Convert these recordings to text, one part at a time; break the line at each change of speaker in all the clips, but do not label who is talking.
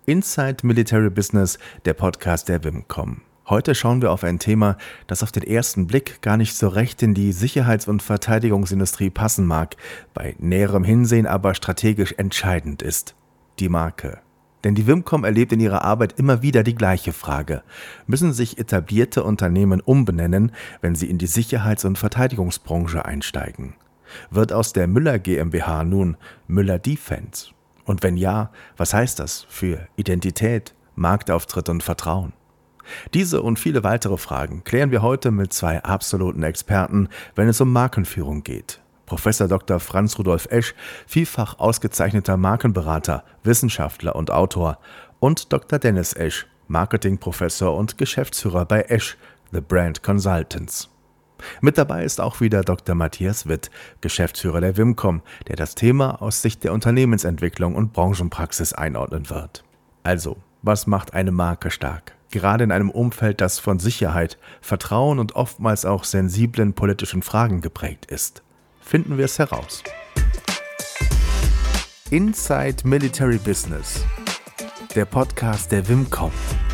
Inside Military Business, der Podcast der Vimcom. Heute schauen wir auf ein Thema, das auf den ersten Blick gar nicht so recht in die Sicherheits- und Verteidigungsindustrie passen mag, bei näherem Hinsehen aber strategisch entscheidend ist: die Marke. Denn die Vimcom erlebt in ihrer Arbeit immer wieder die gleiche Frage: Müssen sich etablierte Unternehmen umbenennen, wenn sie in die Sicherheits- und Verteidigungsbranche einsteigen? Wird aus der Müller GmbH nun Müller Defense? Und wenn ja, was heißt das für Identität, Marktauftritt und Vertrauen? Diese und viele weitere Fragen klären wir heute mit zwei absoluten Experten, wenn es um Markenführung geht. Professor Dr. Franz Rudolf Esch, vielfach ausgezeichneter Markenberater, Wissenschaftler und Autor, und Dr. Dennis Esch, Marketingprofessor und Geschäftsführer bei Esch, The Brand Consultants. Mit dabei ist auch wieder Dr. Matthias Witt, Geschäftsführer der Vimcom, der das Thema aus Sicht der Unternehmensentwicklung und Branchenpraxis einordnen wird. Also, was macht eine Marke stark? Gerade in einem Umfeld, das von Sicherheit, Vertrauen und oftmals auch sensiblen politischen Fragen geprägt ist. Finden wir es heraus. Inside Military Business, der Podcast der Vimcom.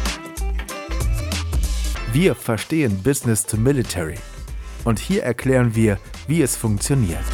Wir verstehen Business to Military. Und hier erklären wir, wie es funktioniert.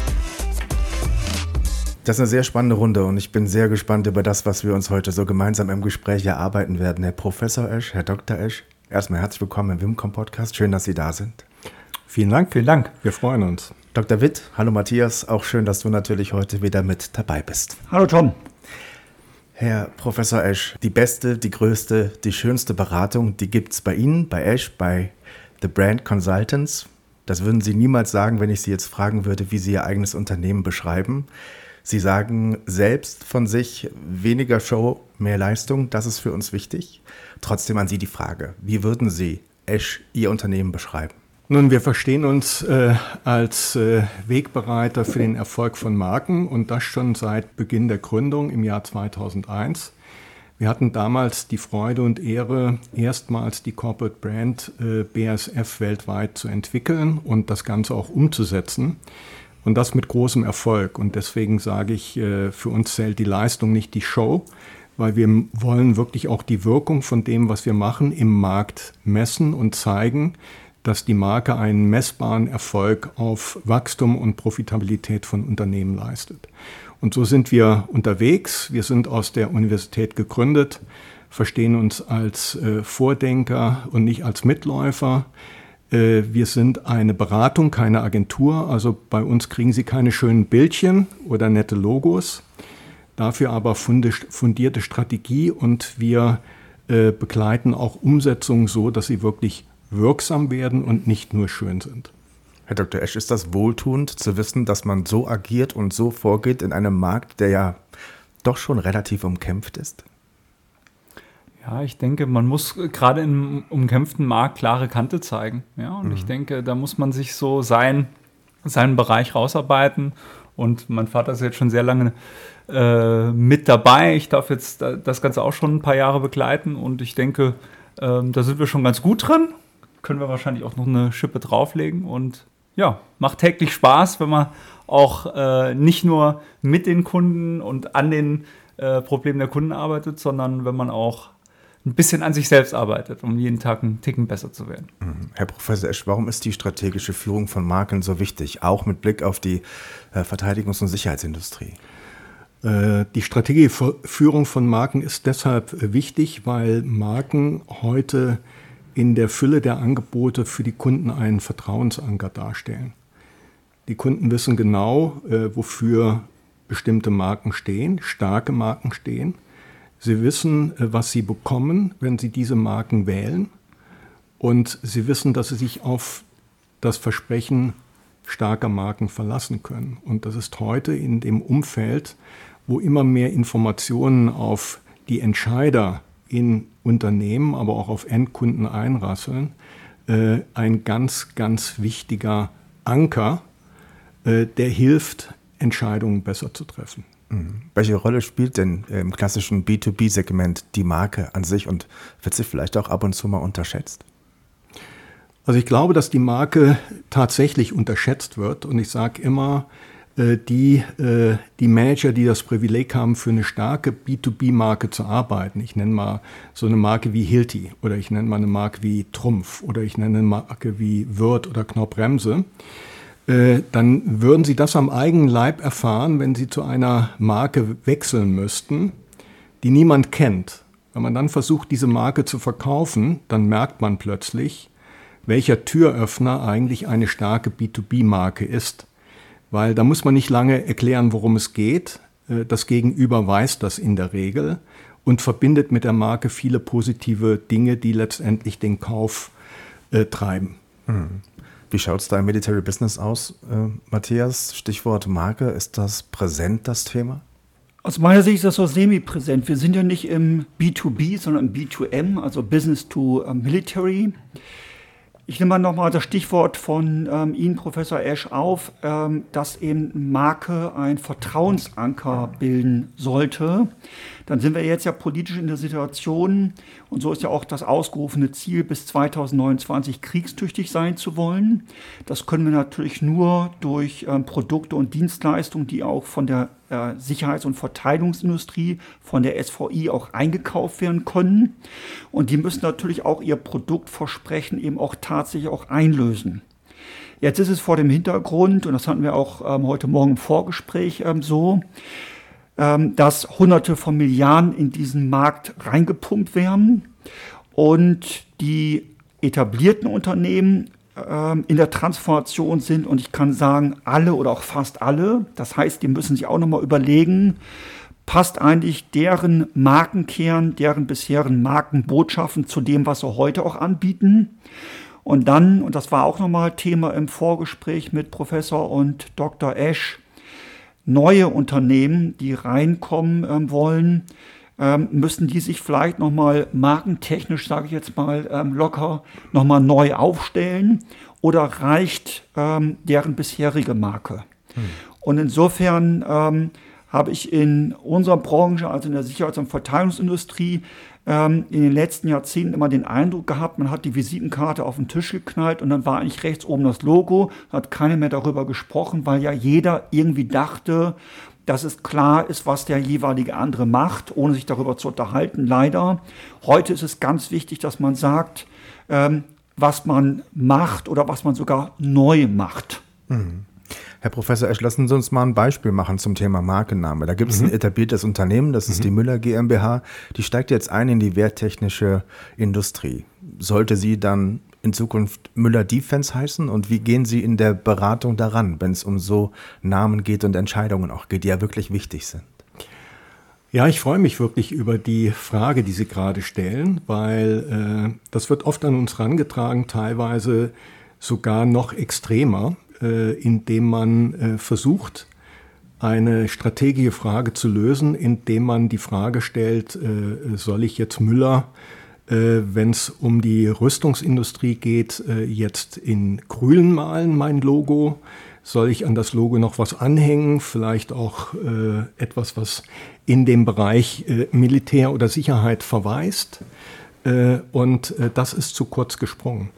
Das ist eine sehr spannende Runde und ich bin sehr gespannt über das, was wir uns heute so gemeinsam im Gespräch erarbeiten werden. Herr Professor Esch, Herr Dr. Esch, erstmal herzlich willkommen im Vimcom-Podcast. Schön, dass Sie da sind.
Vielen Dank. Wir freuen uns.
Dr. Witt, hallo Matthias, auch schön, dass du natürlich heute wieder mit dabei bist.
Hallo Tom.
Herr Professor Esch, die beste, die größte, die schönste Beratung, die gibt es bei Ihnen, bei Esch, bei The Brand Consultants. Das würden Sie niemals sagen, wenn ich Sie jetzt fragen würde, wie Sie Ihr eigenes Unternehmen beschreiben. Sie sagen selbst von sich: weniger Show, mehr Leistung, das ist für uns wichtig. Trotzdem an Sie die Frage: Wie würden Sie Esch, Ihr Unternehmen, beschreiben?
Nun, wir verstehen uns als Wegbereiter für den Erfolg von Marken und das schon seit Beginn der Gründung im Jahr 2001. Wir hatten damals die Freude und Ehre, erstmals die Corporate Brand BASF weltweit zu entwickeln und das Ganze auch umzusetzen. Und das mit großem Erfolg. Und deswegen sage ich, für uns zählt die Leistung, nicht die Show, weil wir wollen wirklich auch die Wirkung von dem, was wir machen, im Markt messen und zeigen, dass die Marke einen messbaren Erfolg auf Wachstum und Profitabilität von Unternehmen leistet. Und so sind wir unterwegs. Wir sind aus der Universität gegründet, verstehen uns als Vordenker und nicht als Mitläufer. Wir sind eine Beratung, keine Agentur. Also bei uns kriegen Sie keine schönen Bildchen oder nette Logos. Dafür aber fundierte Strategie und wir begleiten auch Umsetzungen so, dass sie wirklich wirksam werden und nicht nur schön sind.
Herr Dr. Esch, ist das wohltuend zu wissen, dass man so agiert und so vorgeht in einem Markt, der ja doch schon relativ umkämpft ist?
Ja, ich denke, man muss gerade im umkämpften Markt klare Kante zeigen. Ja, und ich denke, da muss man sich so seinen Bereich rausarbeiten. Und mein Vater ist jetzt schon sehr lange mit dabei. Ich darf jetzt das Ganze auch schon ein paar Jahre begleiten. Und ich denke, da sind wir schon ganz gut drin. Können wir wahrscheinlich auch noch eine Schippe drauflegen. Und ja, macht täglich Spaß, wenn man auch nicht nur mit den Kunden und an den Problemen der Kunden arbeitet, sondern wenn man auch ein bisschen an sich selbst arbeitet, um jeden Tag einen Ticken besser zu werden.
Herr Professor Esch, warum ist die strategische Führung von Marken so wichtig, auch mit Blick auf die Verteidigungs- und Sicherheitsindustrie?
Die strategische Führung von Marken ist deshalb wichtig, weil Marken heute in der Fülle der Angebote für die Kunden einen Vertrauensanker darstellen. Die Kunden wissen genau, wofür bestimmte Marken stehen, starke Marken stehen. Sie wissen, was sie bekommen, wenn sie diese Marken wählen. Und sie wissen, dass sie sich auf das Versprechen starker Marken verlassen können. Und das ist heute in dem Umfeld, wo immer mehr Informationen auf die Entscheider in Unternehmen, aber auch auf Endkunden einrasseln, ein ganz, ganz wichtiger Anker, der hilft, Entscheidungen besser zu treffen.
Welche Rolle spielt denn im klassischen B2B-Segment die Marke an sich und wird sie vielleicht auch ab und zu mal unterschätzt?
Also ich glaube, dass die Marke tatsächlich unterschätzt wird und ich sage immer, die Manager, die das Privileg haben, für eine starke B2B-Marke zu arbeiten. Ich nenne mal so eine Marke wie Hilti oder ich nenne mal eine Marke wie Trumpf oder ich nenne eine Marke wie Würth oder Knorr-Bremse. Dann würden sie das am eigenen Leib erfahren, wenn sie zu einer Marke wechseln müssten, die niemand kennt. Wenn man dann versucht, diese Marke zu verkaufen, dann merkt man plötzlich, welcher Türöffner eigentlich eine starke B2B-Marke ist. Weil da muss man nicht lange erklären, worum es geht. Das Gegenüber weiß das in der Regel und verbindet mit der Marke viele positive Dinge, die letztendlich den Kauf treiben.
Wie schaut es da im Military Business aus, Matthias? Stichwort Marke, ist das präsent, das Thema?
Aus meiner Sicht ist das so semi-präsent. Wir sind ja nicht im B2B, sondern im B2M, also Business to Military. Ich nehme mal nochmal das Stichwort von Ihnen, Professor Esch, auf, dass eben Marke ein Vertrauensanker bilden sollte. Dann sind wir jetzt ja politisch in der Situation, und so ist ja auch das ausgerufene Ziel, bis 2029 kriegstüchtig sein zu wollen. Das können wir natürlich nur durch Produkte und Dienstleistungen, die auch von der Sicherheits- und Verteidigungsindustrie, von der SVI auch eingekauft werden können. Und die müssen natürlich auch ihr Produktversprechen eben auch tatsächlich auch einlösen. Jetzt ist es vor dem Hintergrund, und das hatten wir auch heute Morgen im Vorgespräch so, dass Hunderte von Milliarden in diesen Markt reingepumpt werden und die etablierten Unternehmen in der Transformation sind, und ich kann sagen, alle oder auch fast alle. Das heißt, die müssen sich auch nochmal überlegen, passt eigentlich deren Markenkern, deren bisherigen Markenbotschaften zu dem, was sie heute auch anbieten. Und dann, und das war auch nochmal Thema im Vorgespräch mit Professor und Dr. Esch, neue Unternehmen, die reinkommen wollen, müssen die sich vielleicht nochmal markentechnisch, sage ich jetzt mal locker, nochmal neu aufstellen, oder reicht deren bisherige Marke? Und insofern habe ich in unserer Branche, also in der Sicherheits- und Verteidigungsindustrie, in den letzten Jahrzehnten immer den Eindruck gehabt, man hat die Visitenkarte auf den Tisch geknallt und dann war eigentlich rechts oben das Logo, hat keiner mehr darüber gesprochen, weil ja jeder irgendwie dachte, dass es klar ist, was der jeweilige andere macht, ohne sich darüber zu unterhalten, leider. Heute ist es ganz wichtig, dass man sagt, was man macht oder was man sogar neu macht.
Herr Professor Esch, lassen Sie uns mal ein Beispiel machen zum Thema Markenname. Da gibt es ein etabliertes Unternehmen, das ist die Müller GmbH. Die steigt jetzt ein in die wehrtechnische Industrie. Sollte sie dann in Zukunft Müller Defense heißen? Und wie gehen Sie in der Beratung daran, wenn es um so Namen geht und Entscheidungen auch geht, die ja wirklich wichtig sind?
Ja, ich freue mich wirklich über die Frage, die Sie gerade stellen, weil das wird oft an uns herangetragen, teilweise sogar noch extremer, indem man versucht, eine strategische Frage zu lösen, indem man die Frage stellt, soll ich jetzt Müller, wenn es um die Rüstungsindustrie geht, jetzt in grün malen, mein Logo? Soll ich an das Logo noch was anhängen? Vielleicht auch etwas, was in dem Bereich Militär oder Sicherheit verweist? Und das ist zu kurz gesprungen.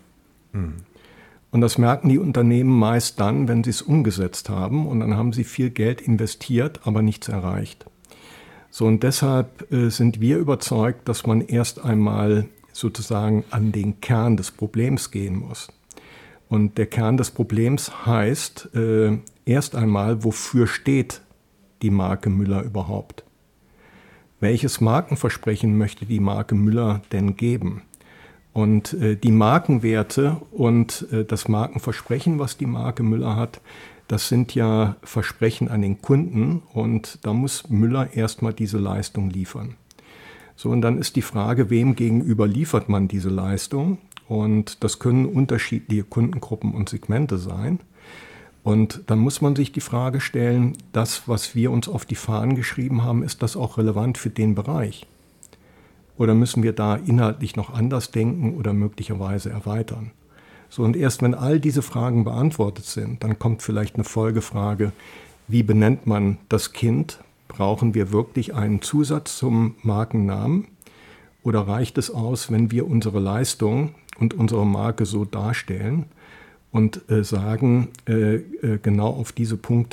Und das merken die Unternehmen meist dann, wenn sie es umgesetzt haben. Und dann haben sie viel Geld investiert, aber nichts erreicht. So, und deshalb sind wir überzeugt, dass man erst einmal sozusagen an den Kern des Problems gehen muss. Und der Kern des Problems heißt erst einmal, wofür steht die Marke Müller überhaupt? Welches Markenversprechen möchte die Marke Müller denn geben? Und die Markenwerte und das Markenversprechen, was die Marke Müller hat, das sind ja Versprechen an den Kunden, und da muss Müller erstmal diese Leistung liefern. So, und dann ist die Frage, wem gegenüber liefert man diese Leistung? Und das können unterschiedliche Kundengruppen und Segmente sein. Und dann muss man sich die Frage stellen, das, was wir uns auf die Fahnen geschrieben haben, ist das auch relevant für den Bereich? Oder müssen wir da inhaltlich noch anders denken oder möglicherweise erweitern? So, und erst wenn all diese Fragen beantwortet sind, dann kommt vielleicht eine Folgefrage, wie benennt man das Kind? Brauchen wir wirklich einen Zusatz zum Markennamen? Oder reicht es aus, wenn wir unsere Leistung und unsere Marke so darstellen und sagen, genau auf diese Punkte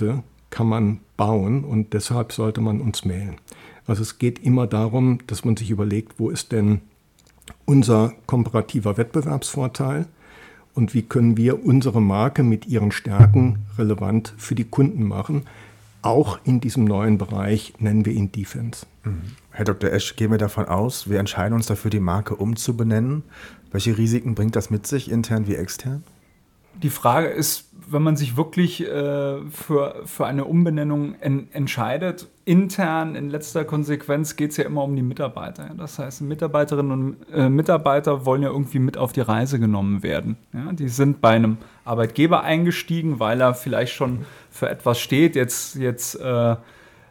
kann man bauen und deshalb sollte man uns wählen. Also es geht immer darum, dass man sich überlegt, wo ist denn unser komparativer Wettbewerbsvorteil und wie können wir unsere Marke mit ihren Stärken relevant für die Kunden machen, auch in diesem neuen Bereich, nennen wir ihn Defense.
Herr Dr. Esch, gehen wir davon aus, wir entscheiden uns dafür, die Marke umzubenennen. Welche Risiken bringt das mit sich, intern wie extern?
Die Frage ist, wenn man sich wirklich für eine Umbenennung entscheidet, intern in letzter Konsequenz geht es ja immer um die Mitarbeiter. Das heißt, Mitarbeiterinnen und Mitarbeiter wollen ja irgendwie mit auf die Reise genommen werden. Ja, die sind bei einem Arbeitgeber eingestiegen, weil er vielleicht schon für etwas steht. Jetzt ist da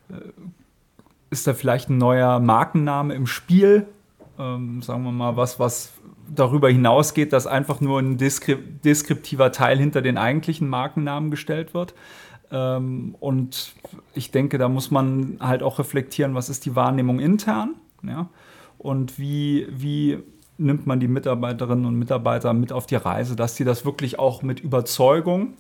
vielleicht ein neuer Markenname im Spiel. Sagen wir mal was darüber hinausgeht, dass einfach nur ein deskriptiver Teil hinter den eigentlichen Markennamen gestellt wird. Und ich denke, da muss man halt auch reflektieren, was ist die Wahrnehmung intern, ja? Und wie nimmt man die Mitarbeiterinnen und Mitarbeiter mit auf die Reise, dass sie das wirklich auch mit Überzeugung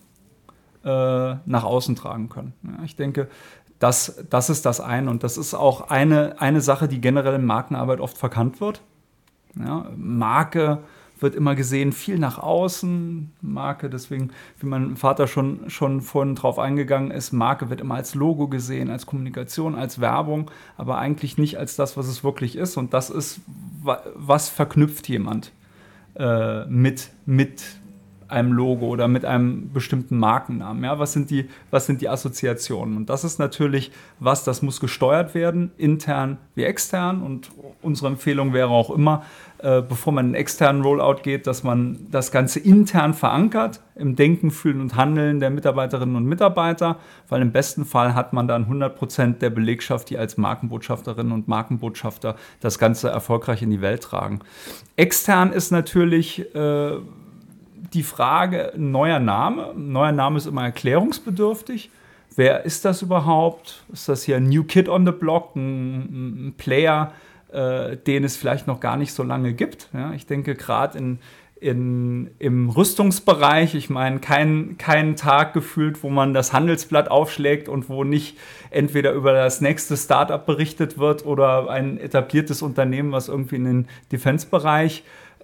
nach außen tragen können. Ja, ich denke, das ist das eine. Und das ist auch eine Sache, die generell in Markenarbeit oft verkannt wird. Ja, Marke wird immer gesehen, viel nach außen. Marke, deswegen, wie mein Vater schon vorhin drauf eingegangen ist, Marke wird immer als Logo gesehen, als Kommunikation, als Werbung, aber eigentlich nicht als das, was es wirklich ist. Und das ist, was verknüpft jemand mit einem Logo oder mit einem bestimmten Markennamen. Ja, was sind die Assoziationen? Und das ist natürlich das muss gesteuert werden, intern wie extern. Und unsere Empfehlung wäre auch immer, bevor man in einen externen Rollout geht, dass man das Ganze intern verankert, im Denken, Fühlen und Handeln der Mitarbeiterinnen und Mitarbeiter, weil im besten Fall hat man dann 100% der Belegschaft, die als Markenbotschafterinnen und Markenbotschafter das Ganze erfolgreich in die Welt tragen. Extern ist natürlich die Frage, neuer Name. Ein neuer Name ist immer erklärungsbedürftig. Wer ist das überhaupt? Ist das hier ein New Kid on the Block, ein Player, den es vielleicht noch gar nicht so lange gibt? Ja, ich denke, gerade im Rüstungsbereich, ich meine, kein Tag gefühlt, wo man das Handelsblatt aufschlägt und wo nicht entweder über das nächste Startup berichtet wird oder ein etabliertes Unternehmen, was irgendwie in den Defense-Bereich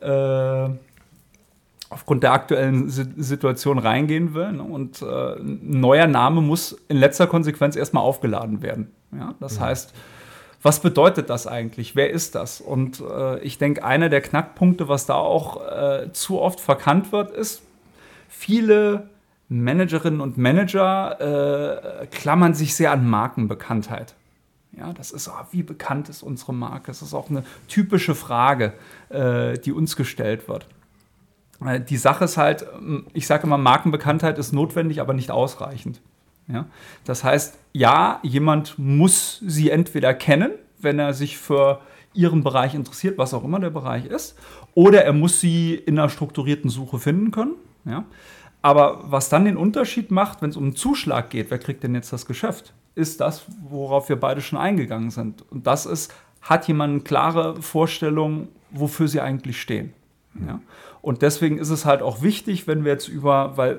aufgrund der aktuellen Situation reingehen will. Und ein neuer Name muss in letzter Konsequenz erstmal aufgeladen werden. Ja? Das heißt, was bedeutet das eigentlich? Wer ist das? Und ich denke, einer der Knackpunkte, was da auch zu oft verkannt wird, ist, viele Managerinnen und Manager klammern sich sehr an Markenbekanntheit. Ja, das ist, wie bekannt ist unsere Marke? Das ist auch eine typische Frage, die uns gestellt wird. Die Sache ist halt, ich sage immer, Markenbekanntheit ist notwendig, aber nicht ausreichend. Ja? Das heißt, ja, jemand muss sie entweder kennen, wenn er sich für ihren Bereich interessiert, was auch immer der Bereich ist, oder er muss sie in einer strukturierten Suche finden können. Ja? Aber was dann den Unterschied macht, wenn es um einen Zuschlag geht, wer kriegt denn jetzt das Geschäft, ist das, worauf wir beide schon eingegangen sind. Und das ist, hat jemand eine klare Vorstellung, wofür sie eigentlich stehen. Ja? Und deswegen ist es halt auch wichtig, wenn wir jetzt worüber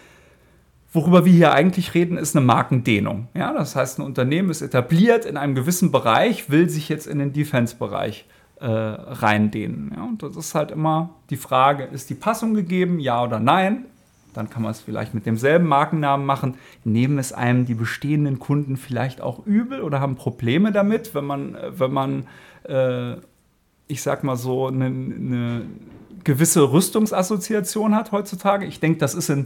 wir hier eigentlich reden, ist eine Markendehnung. Ja? Das heißt, ein Unternehmen ist etabliert in einem gewissen Bereich, will sich jetzt in den Defense-Bereich reindehnen. Ja? Und das ist halt immer die Frage, ist die Passung gegeben, ja oder nein? Dann kann man es vielleicht mit demselben Markennamen machen. Nehmen es einem die bestehenden Kunden vielleicht auch übel oder haben Probleme damit, wenn man ich sag mal so, eine gewisse Rüstungsassoziation hat heutzutage. Ich denke, das ist in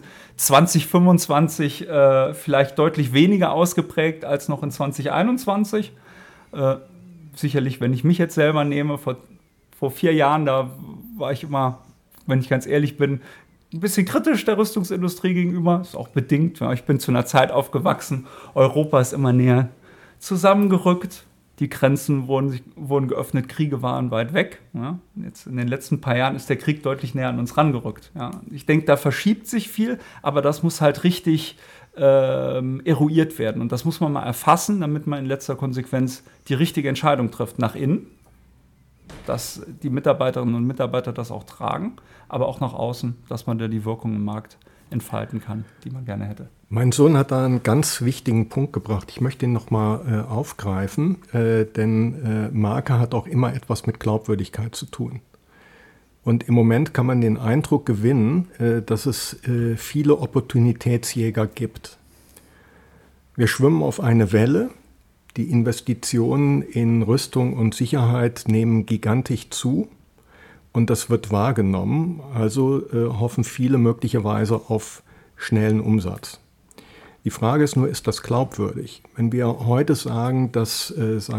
2025 vielleicht deutlich weniger ausgeprägt als noch in 2021. Sicherlich, wenn ich mich jetzt selber nehme, vor 4 Jahren, da war ich immer, wenn ich ganz ehrlich bin, ein bisschen kritisch der Rüstungsindustrie gegenüber. Ist auch bedingt. Ja, ich bin zu einer Zeit aufgewachsen. Europa ist immer näher zusammengerückt. Die Grenzen wurden geöffnet, Kriege waren weit weg. Ja. Jetzt in den letzten paar Jahren ist der Krieg deutlich näher an uns rangerückt. Ja. Ich denke, da verschiebt sich viel, aber das muss halt richtig eruiert werden. Und das muss man mal erfassen, damit man in letzter Konsequenz die richtige Entscheidung trifft nach innen, dass die Mitarbeiterinnen und Mitarbeiter das auch tragen, aber auch nach außen, dass man da die Wirkung im Markt entfalten kann, die man gerne hätte.
Mein Sohn hat da einen ganz wichtigen Punkt gebracht. Ich möchte ihn nochmal aufgreifen, denn Marke hat auch immer etwas mit Glaubwürdigkeit zu tun. Und im Moment kann man den Eindruck gewinnen, dass es viele Opportunitätsjäger gibt. Wir schwimmen auf eine Welle. Die Investitionen in Rüstung und Sicherheit nehmen gigantisch zu. Und das wird wahrgenommen. Also hoffen viele möglicherweise auf schnellen Umsatz. Die Frage ist nur, ist das glaubwürdig? Wenn wir heute sagen, dass,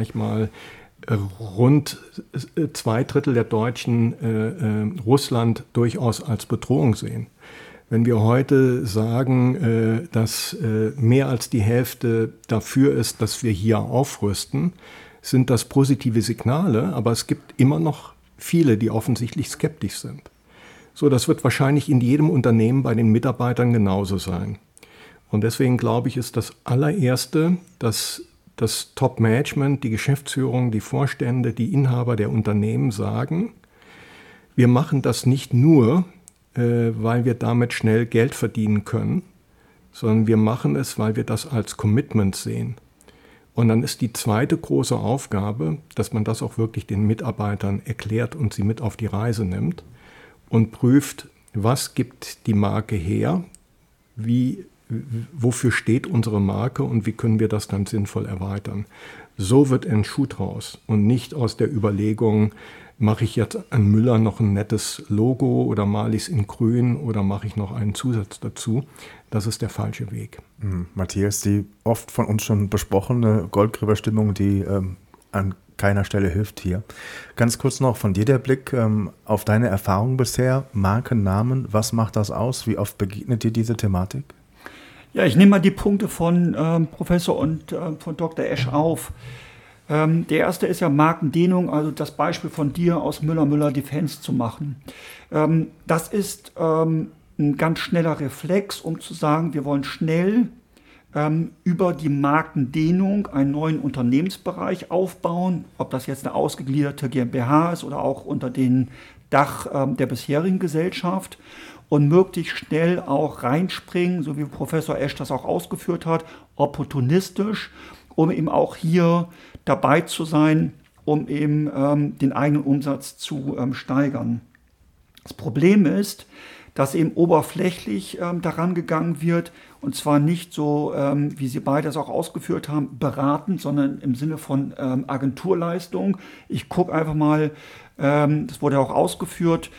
rund 2/3 der Deutschen Russland durchaus als Bedrohung sehen, wenn wir heute sagen, dass mehr als die Hälfte dafür ist, dass wir hier aufrüsten, sind das positive Signale, aber es gibt immer noch viele, die offensichtlich skeptisch sind. So, das wird wahrscheinlich in jedem Unternehmen bei den Mitarbeitern genauso sein. Und deswegen glaube ich, ist das allererste, dass das Top-Management, die Geschäftsführung, die Vorstände, die Inhaber der Unternehmen sagen, wir machen das nicht nur, weil wir damit schnell Geld verdienen können, sondern wir machen es, weil wir das als Commitment sehen. Und dann ist die zweite große Aufgabe, dass man das auch wirklich den Mitarbeitern erklärt und sie mit auf die Reise nimmt und prüft, was gibt die Marke her, wofür steht unsere Marke und wie können wir das dann sinnvoll erweitern. So wird ein Schuh draus und nicht aus der Überlegung, mache ich jetzt an Müller noch ein nettes Logo oder male ich es in grün oder mache ich noch einen Zusatz dazu. Das ist der falsche Weg.
Matthias, die oft von uns schon besprochene Goldgräberstimmung, die an keiner Stelle hilft hier. Ganz kurz noch von dir der Blick auf deine Erfahrung bisher, Markennamen, was macht das aus? Wie oft begegnet dir diese Thematik?
Ja, ich nehme mal die Punkte von Professor und von Dr. Esch auf. Der erste ist ja Markendehnung, also das Beispiel von dir aus Müller Defense zu machen. Das ist ein ganz schneller Reflex, um zu sagen, wir wollen schnell über die Markendehnung einen neuen Unternehmensbereich aufbauen, ob das jetzt eine ausgegliederte GmbH ist oder auch unter den Dach der bisherigen Gesellschaft. Und möglichst schnell auch reinspringen, so wie Professor Esch das auch ausgeführt hat, opportunistisch, um eben auch hier dabei zu sein, um eben den eigenen Umsatz zu steigern. Das Problem ist, dass eben oberflächlich daran gegangen wird, und zwar nicht so, wie Sie beide das auch ausgeführt haben, beratend, sondern im Sinne von Agenturleistung. Ich gucke einfach mal, das wurde auch ausgeführt,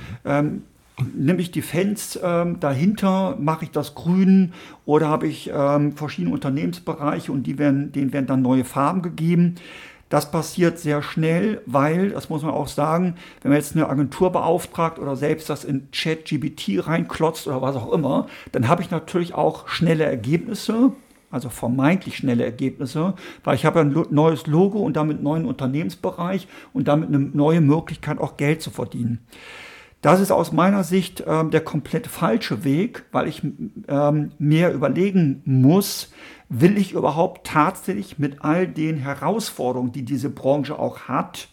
nehme ich die Fans dahinter, mache ich das grün oder habe ich verschiedene Unternehmensbereiche und denen werden dann neue Farben gegeben. Das passiert sehr schnell, weil, das muss man auch sagen, wenn man jetzt eine Agentur beauftragt oder selbst das in ChatGPT reinklotzt oder was auch immer, dann habe ich natürlich auch schnelle Ergebnisse, also vermeintlich schnelle Ergebnisse, weil ich habe ein neues Logo und damit einen neuen Unternehmensbereich und damit eine neue Möglichkeit, auch Geld zu verdienen. Das ist aus meiner Sicht der komplett falsche Weg, weil ich mehr überlegen muss, will ich überhaupt tatsächlich mit all den Herausforderungen, die diese Branche auch hat,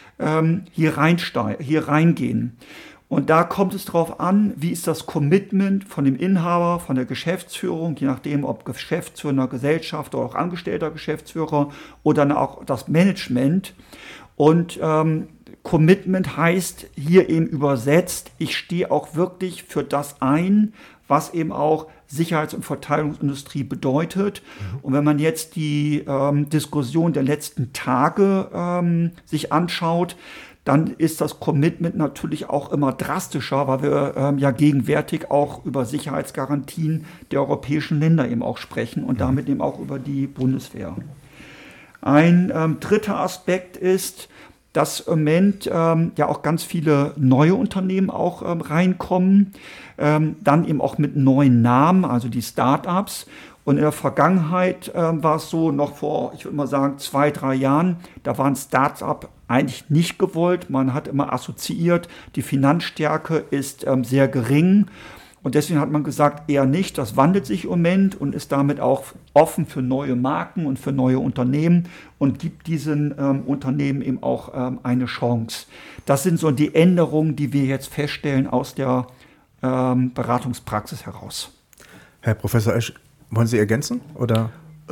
hier reingehen. Und da kommt es darauf an, wie ist das Commitment von dem Inhaber, von der Geschäftsführung, je nachdem, ob Geschäftsführer, Gesellschaft oder auch angestellter Geschäftsführer oder dann auch das Management. Und Commitment heißt hier eben übersetzt, ich stehe auch wirklich für das ein, was eben auch Sicherheits- und Verteidigungsindustrie bedeutet. Und wenn man jetzt die Diskussion der letzten Tage sich anschaut, dann ist das Commitment natürlich auch immer drastischer, weil wir ja gegenwärtig auch über Sicherheitsgarantien der europäischen Länder eben auch sprechen und damit eben auch über die Bundeswehr. Ein dritter Aspekt ist, dass im Moment ja auch ganz viele neue Unternehmen auch reinkommen, dann eben auch mit neuen Namen, also die Start-ups. Und in der Vergangenheit war es so, noch vor, ich würde mal sagen, 2-3 Jahren, da waren Start-up eigentlich nicht gewollt. Man hat immer assoziiert, die Finanzstärke ist sehr gering. Und deswegen hat man gesagt, eher nicht. Das wandelt sich im Moment und ist damit auch offen für neue Marken und für neue Unternehmen und gibt diesen Unternehmen eben auch eine Chance. Das sind so die Änderungen, die wir jetzt feststellen aus der Beratungspraxis heraus.
Herr Professor Esch, Wollen Sie ergänzen? Oder?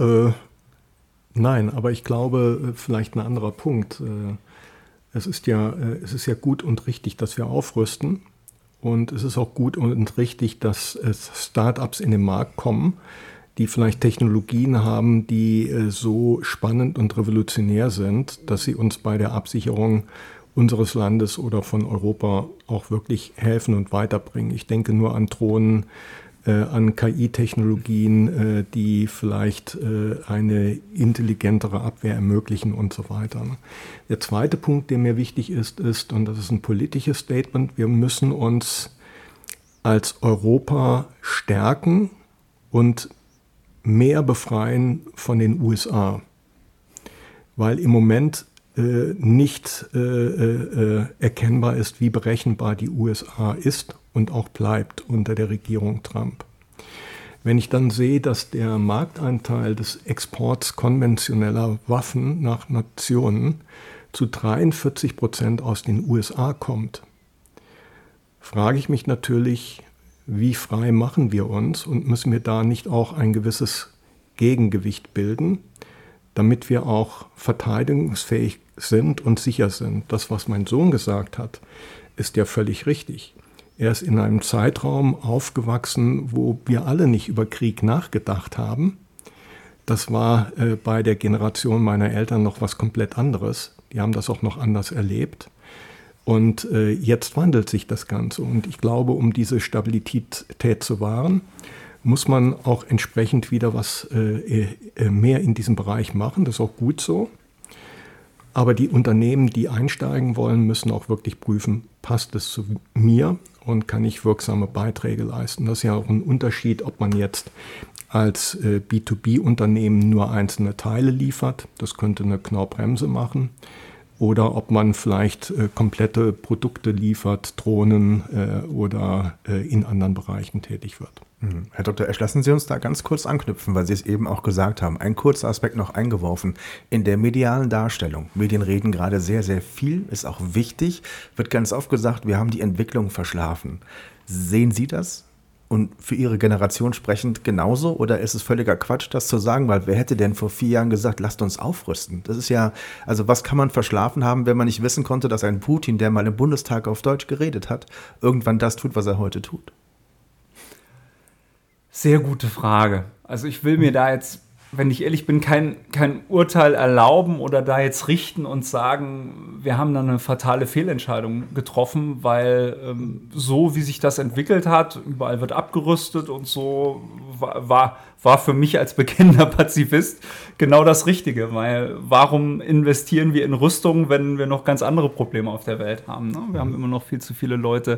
Nein, aber ich glaube, vielleicht ein anderer Punkt. Es ist ja gut und richtig, dass wir aufrüsten. Und es ist auch gut und richtig, dass Start-ups in den Markt kommen, die vielleicht Technologien haben, die so spannend und revolutionär sind, dass sie uns bei der Absicherung unseres Landes oder von Europa auch wirklich helfen und weiterbringen. Ich denke nur an Drohnen, an KI-Technologien, die vielleicht eine intelligentere Abwehr ermöglichen und so weiter. Der zweite Punkt, der mir wichtig ist, und das ist ein politisches Statement, wir müssen uns als Europa stärken und mehr befreien von den USA, weil im Moment nicht erkennbar ist, wie berechenbar die USA ist und auch bleibt unter der Regierung Trump. Wenn ich dann sehe, dass der Marktanteil des Exports konventioneller Waffen nach Nationen zu 43% aus den USA kommt, frage ich mich natürlich, wie frei machen wir uns und müssen wir da nicht auch ein gewisses Gegengewicht bilden, damit wir auch verteidigungsfähig sind und sicher sind. Das, was mein Sohn gesagt hat, ist ja völlig richtig. Er ist in einem Zeitraum aufgewachsen, wo wir alle nicht über Krieg nachgedacht haben. Das war bei der Generation meiner Eltern noch was komplett anderes. Die haben das auch noch anders erlebt. Und jetzt wandelt sich das Ganze. Und ich glaube, um diese Stabilität zu wahren, muss man auch entsprechend wieder was mehr in diesem Bereich machen. Das ist auch gut so. Aber die Unternehmen, die einsteigen wollen, müssen auch wirklich prüfen, passt es zu mir und kann ich wirksame Beiträge leisten. Das ist ja auch ein Unterschied, ob man jetzt als B2B-Unternehmen nur einzelne Teile liefert. Das könnte eine Knorr-Bremse machen. Oder ob man vielleicht komplette Produkte liefert, Drohnen oder in anderen Bereichen tätig wird.
Herr Dr. Esch, lassen Sie uns da ganz kurz anknüpfen, weil Sie es eben auch gesagt haben. Ein kurzer Aspekt noch eingeworfen. In der medialen Darstellung, Medien reden gerade sehr, sehr viel, ist auch wichtig, wird ganz oft gesagt, wir haben die Entwicklung verschlafen. Sehen Sie das? Und für Ihre Generation sprechend genauso? Oder ist es völliger Quatsch, das zu sagen? Weil wer hätte denn vor 4 Jahren gesagt, lasst uns aufrüsten? Das ist ja, also was kann man verschlafen haben, wenn man nicht wissen konnte, dass ein Putin, der mal im Bundestag auf Deutsch geredet hat, irgendwann das tut, was er heute tut?
Sehr gute Frage. Also ich will mir da jetzt, wenn ich ehrlich bin, kein Urteil erlauben oder da jetzt richten und sagen, wir haben da eine fatale Fehlentscheidung getroffen, weil so wie sich das entwickelt hat, überall wird abgerüstet und so, war für mich als bekennender Pazifist genau das Richtige, weil warum investieren wir in Rüstung, wenn wir noch ganz andere Probleme auf der Welt haben? Ne? Wir haben immer noch viel zu viele Leute,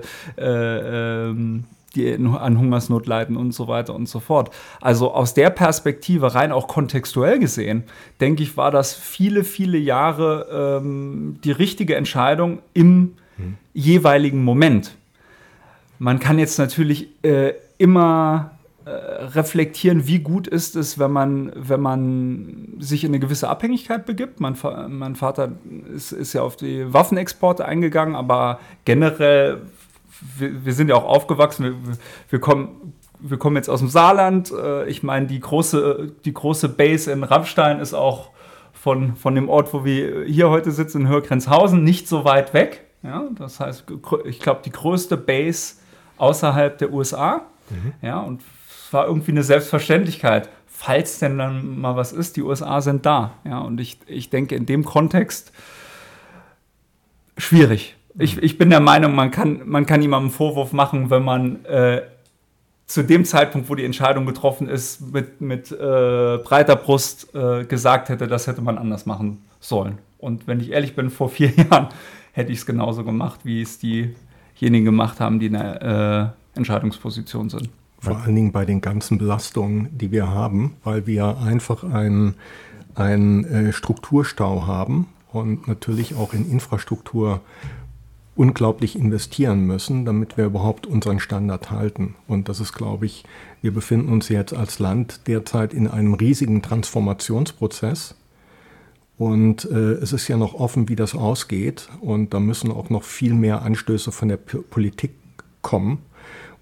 die an Hungersnot leiden und so weiter und so fort. Also aus der Perspektive, rein auch kontextuell gesehen, denke ich, war das viele, viele Jahre die richtige Entscheidung im jeweiligen Moment. Man kann jetzt natürlich immer reflektieren, wie gut ist es, wenn man sich in eine gewisse Abhängigkeit begibt. Mein Vater ist ja auf die Waffenexporte eingegangen, aber generell wir sind ja auch aufgewachsen, wir kommen jetzt aus dem Saarland. Ich meine, die große Base in Rammstein ist auch von dem Ort, wo wir hier heute sitzen, in Höhrgrenzhausen, nicht so weit weg. Ja, das heißt, ich glaube, die größte Base außerhalb der USA. Ja, und es war irgendwie eine Selbstverständlichkeit. Falls denn dann mal was ist, die USA sind da. Ja, und ich denke, in dem Kontext schwierig. Ich bin der Meinung, man kann jemandem einen Vorwurf machen, wenn man zu dem Zeitpunkt, wo die Entscheidung getroffen ist, mit breiter Brust gesagt hätte, das hätte man anders machen sollen. Und wenn ich ehrlich bin, vor 4 Jahren hätte ich es genauso gemacht, wie es diejenigen gemacht haben, die in der Entscheidungsposition sind.
Vor allen Dingen bei den ganzen Belastungen, die wir haben, weil wir einfach einen Strukturstau haben und natürlich auch in Infrastruktur unglaublich investieren müssen, damit wir überhaupt unseren Standard halten. Und das ist, glaube ich, wir befinden uns jetzt als Land derzeit in einem riesigen Transformationsprozess. Und es ist ja noch offen, wie das ausgeht. Und da müssen auch noch viel mehr Anstöße von der Politik kommen.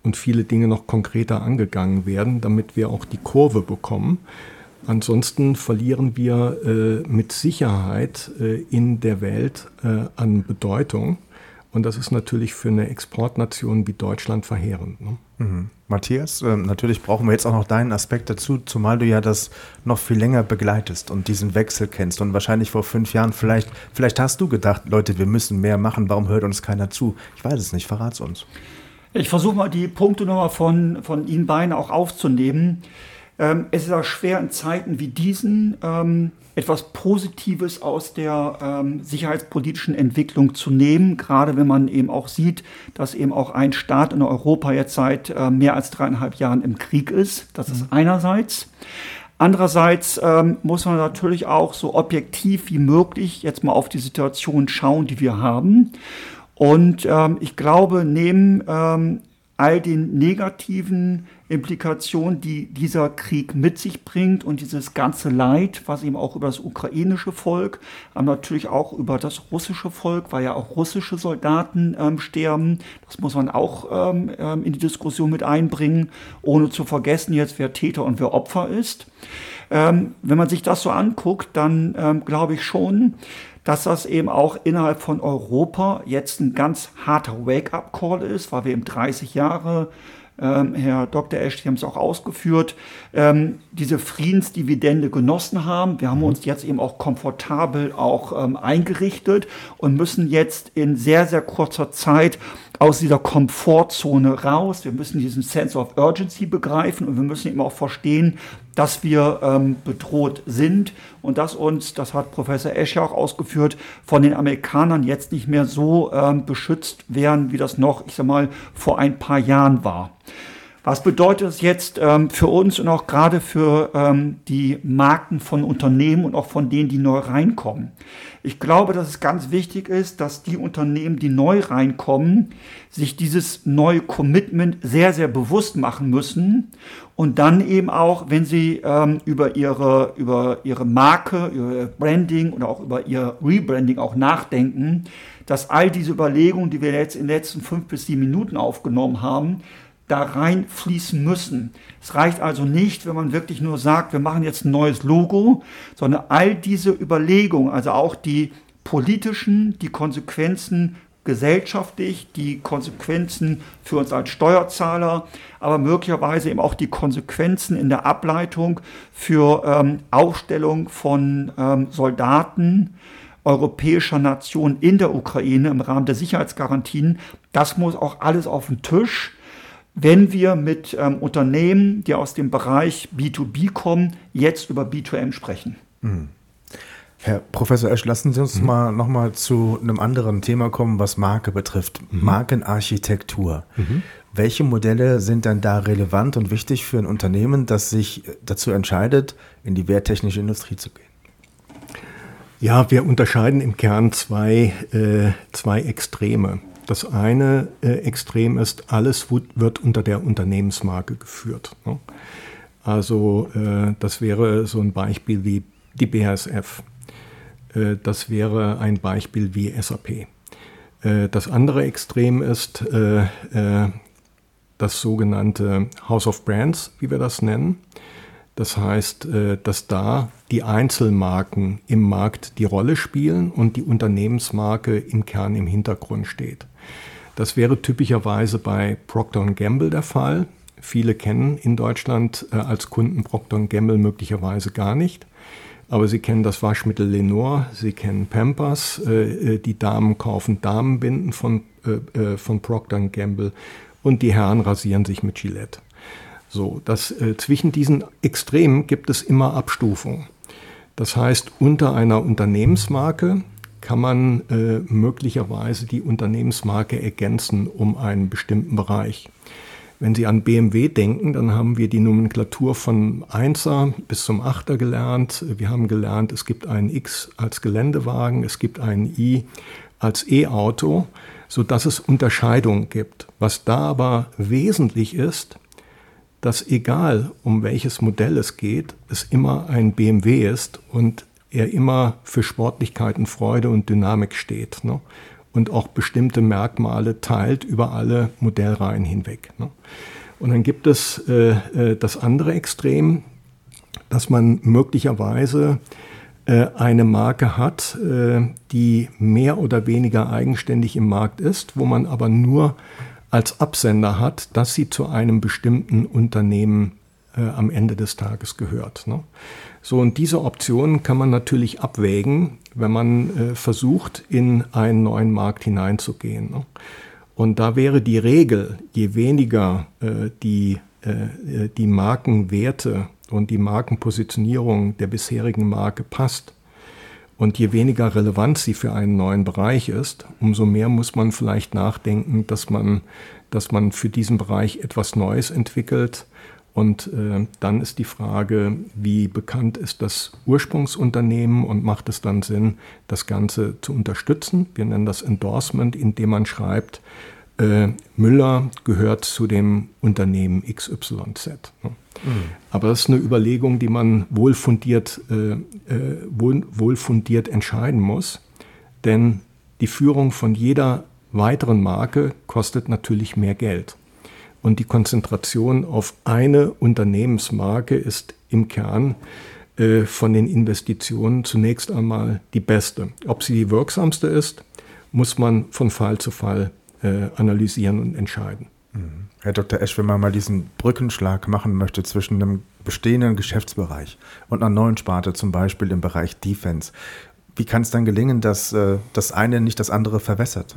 und viele Dinge noch konkreter angegangen werden, damit wir auch die Kurve bekommen. Ansonsten verlieren wir mit Sicherheit in der Welt an Bedeutung. Und das ist natürlich für eine Exportnation wie Deutschland verheerend. Ne?
Mhm. Matthias, natürlich brauchen wir jetzt auch noch deinen Aspekt dazu, zumal du ja das noch viel länger begleitest und diesen Wechsel kennst. Und wahrscheinlich vor 5 Jahren, vielleicht hast du gedacht, Leute, wir müssen mehr machen, warum hört uns keiner zu? Ich weiß es nicht, verrat's uns.
Ich versuche mal die Punkte nochmal von Ihnen beiden auch aufzunehmen. Es ist auch schwer in Zeiten wie diesen etwas Positives aus der sicherheitspolitischen Entwicklung zu nehmen, gerade wenn man eben auch sieht, dass eben auch ein Staat in Europa jetzt seit mehr als 3,5 Jahren im Krieg ist. Das ist einerseits. Andererseits muss man natürlich auch so objektiv wie möglich jetzt mal auf die Situation schauen, die wir haben. Und ich glaube, neben all den negativen Implikationen, die dieser Krieg mit sich bringt und dieses ganze Leid, was eben auch über das ukrainische Volk, aber natürlich auch über das russische Volk, weil ja auch russische Soldaten sterben. Das muss man auch in die Diskussion mit einbringen, ohne zu vergessen jetzt, wer Täter und wer Opfer ist. Wenn man sich das so anguckt, dann glaube ich schon, dass das eben auch innerhalb von Europa jetzt ein ganz harter Wake-up-Call ist, weil wir eben 30 Jahre, Herr Dr. Esch, Sie haben es auch ausgeführt, diese Friedensdividende genossen haben. Wir haben uns jetzt eben auch komfortabel auch eingerichtet und müssen jetzt in sehr, sehr kurzer Zeit aus dieser Komfortzone raus. Wir müssen diesen Sense of Urgency begreifen und wir müssen eben auch verstehen, dass wir bedroht sind und dass uns, das hat Professor Esch ja auch ausgeführt, von den Amerikanern jetzt nicht mehr so beschützt werden, wie das noch, ich sag mal, vor ein paar Jahren war. Was bedeutet es jetzt für uns und auch gerade für die Marken von Unternehmen und auch von denen, die neu reinkommen? Ich glaube, dass es ganz wichtig ist, dass die Unternehmen, die neu reinkommen, sich dieses neue Commitment sehr, sehr bewusst machen müssen und dann eben auch, wenn sie über ihre Marke, ihr Branding oder auch über ihr Rebranding auch nachdenken, dass all diese Überlegungen, die wir jetzt in den letzten 5 bis 7 Minuten aufgenommen haben, da reinfließen müssen. Es reicht also nicht, wenn man wirklich nur sagt, wir machen jetzt ein neues Logo, sondern all diese Überlegungen, also auch die politischen, die Konsequenzen gesellschaftlich, die Konsequenzen für uns als Steuerzahler, aber möglicherweise eben auch die Konsequenzen in der Ableitung für Aufstellung von Soldaten europäischer Nationen in der Ukraine im Rahmen der Sicherheitsgarantien. Das muss auch alles auf den Tisch, wenn wir mit Unternehmen, die aus dem Bereich B2B kommen, jetzt über B2M sprechen.
Herr Professor Esch, lassen Sie uns mal nochmal zu einem anderen Thema kommen, was Marke betrifft. Markenarchitektur. Welche Modelle sind dann da relevant und wichtig für ein Unternehmen, das sich dazu entscheidet, in die werttechnische Industrie zu gehen?
Ja, wir unterscheiden im Kern zwei Extreme. Das eine Extrem ist, alles wird unter der Unternehmensmarke geführt. Ne? Also das wäre so ein Beispiel wie die BASF. Das wäre ein Beispiel wie SAP. Das andere Extrem ist das sogenannte House of Brands, wie wir das nennen. Das heißt, dass da die Einzelmarken im Markt die Rolle spielen und die Unternehmensmarke im Kern im Hintergrund steht. Das wäre typischerweise bei Procter & Gamble der Fall. Viele kennen in Deutschland als Kunden Procter & Gamble möglicherweise gar nicht. Aber sie kennen das Waschmittel Lenor, sie kennen Pampers, die Damen kaufen Damenbinden von Procter & Gamble und die Herren rasieren sich mit Gillette. So, zwischen diesen Extremen gibt es immer Abstufungen. Das heißt, unter einer Unternehmensmarke kann man möglicherweise die Unternehmensmarke ergänzen um einen bestimmten Bereich. Wenn Sie an BMW denken, dann haben wir die Nomenklatur von 1er bis zum 8er gelernt. Wir haben gelernt, es gibt einen X als Geländewagen, es gibt einen I als E-Auto, sodass es Unterscheidungen gibt. Was da aber wesentlich ist, dass egal um welches Modell es geht, es immer ein BMW ist und er immer für Sportlichkeit und Freude und Dynamik steht. Ne? und auch bestimmte Merkmale teilt über alle Modellreihen hinweg. Und dann gibt es das andere Extrem, dass man möglicherweise eine Marke hat, die mehr oder weniger eigenständig im Markt ist, wo man aber nur als Absender hat, dass sie zu einem bestimmten Unternehmen am Ende des Tages gehört. So, und diese Optionen kann man natürlich abwägen, wenn man versucht, in einen neuen Markt hineinzugehen. Und da wäre die Regel, je weniger die Markenwerte und die Markenpositionierung der bisherigen Marke passt und je weniger relevant sie für einen neuen Bereich ist, umso mehr muss man vielleicht nachdenken, dass man für diesen Bereich etwas Neues entwickelt. Und dann ist die Frage, wie bekannt ist das Ursprungsunternehmen und macht es dann Sinn, das Ganze zu unterstützen? Wir nennen das Endorsement, indem man schreibt, Müller gehört zu dem Unternehmen XYZ. Aber das ist eine Überlegung, die man wohlfundiert entscheiden muss, denn die Führung von jeder weiteren Marke kostet natürlich mehr Geld. Und die Konzentration auf eine Unternehmensmarke ist im Kern von den Investitionen zunächst einmal die beste. Ob sie die wirksamste ist, muss man von Fall zu Fall analysieren und entscheiden.
Herr Dr. Esch, wenn man mal diesen Brückenschlag machen möchte zwischen einem bestehenden Geschäftsbereich und einer neuen Sparte, zum Beispiel im Bereich Defense, wie kann es dann gelingen, dass das eine nicht das andere verwässert?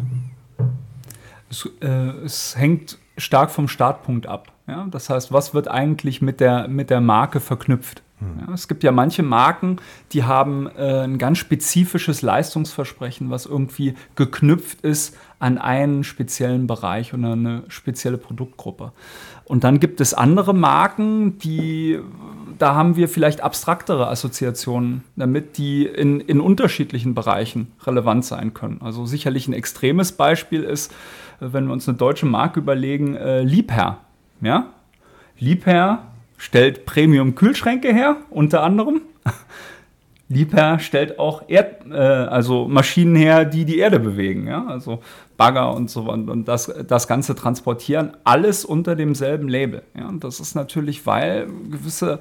Es hängt stark vom Startpunkt ab. Ja? Das heißt, was wird eigentlich mit der Marke verknüpft? Ja, es gibt ja manche Marken, die haben ein ganz spezifisches Leistungsversprechen, was irgendwie geknüpft ist an einen speziellen Bereich oder eine spezielle Produktgruppe. Und dann gibt es andere Marken, da haben wir vielleicht abstraktere Assoziationen, damit die in unterschiedlichen Bereichen relevant sein können. Also sicherlich ein extremes Beispiel ist, wenn wir uns eine deutsche Marke überlegen, Liebherr. Ja? Liebherr stellt Premium-Kühlschränke her, unter anderem. Liebherr stellt auch also Maschinen her, die Erde bewegen. Ja? Also Bagger und so und das Ganze transportieren, alles unter demselben Label. Ja? Und das ist natürlich, weil gewisse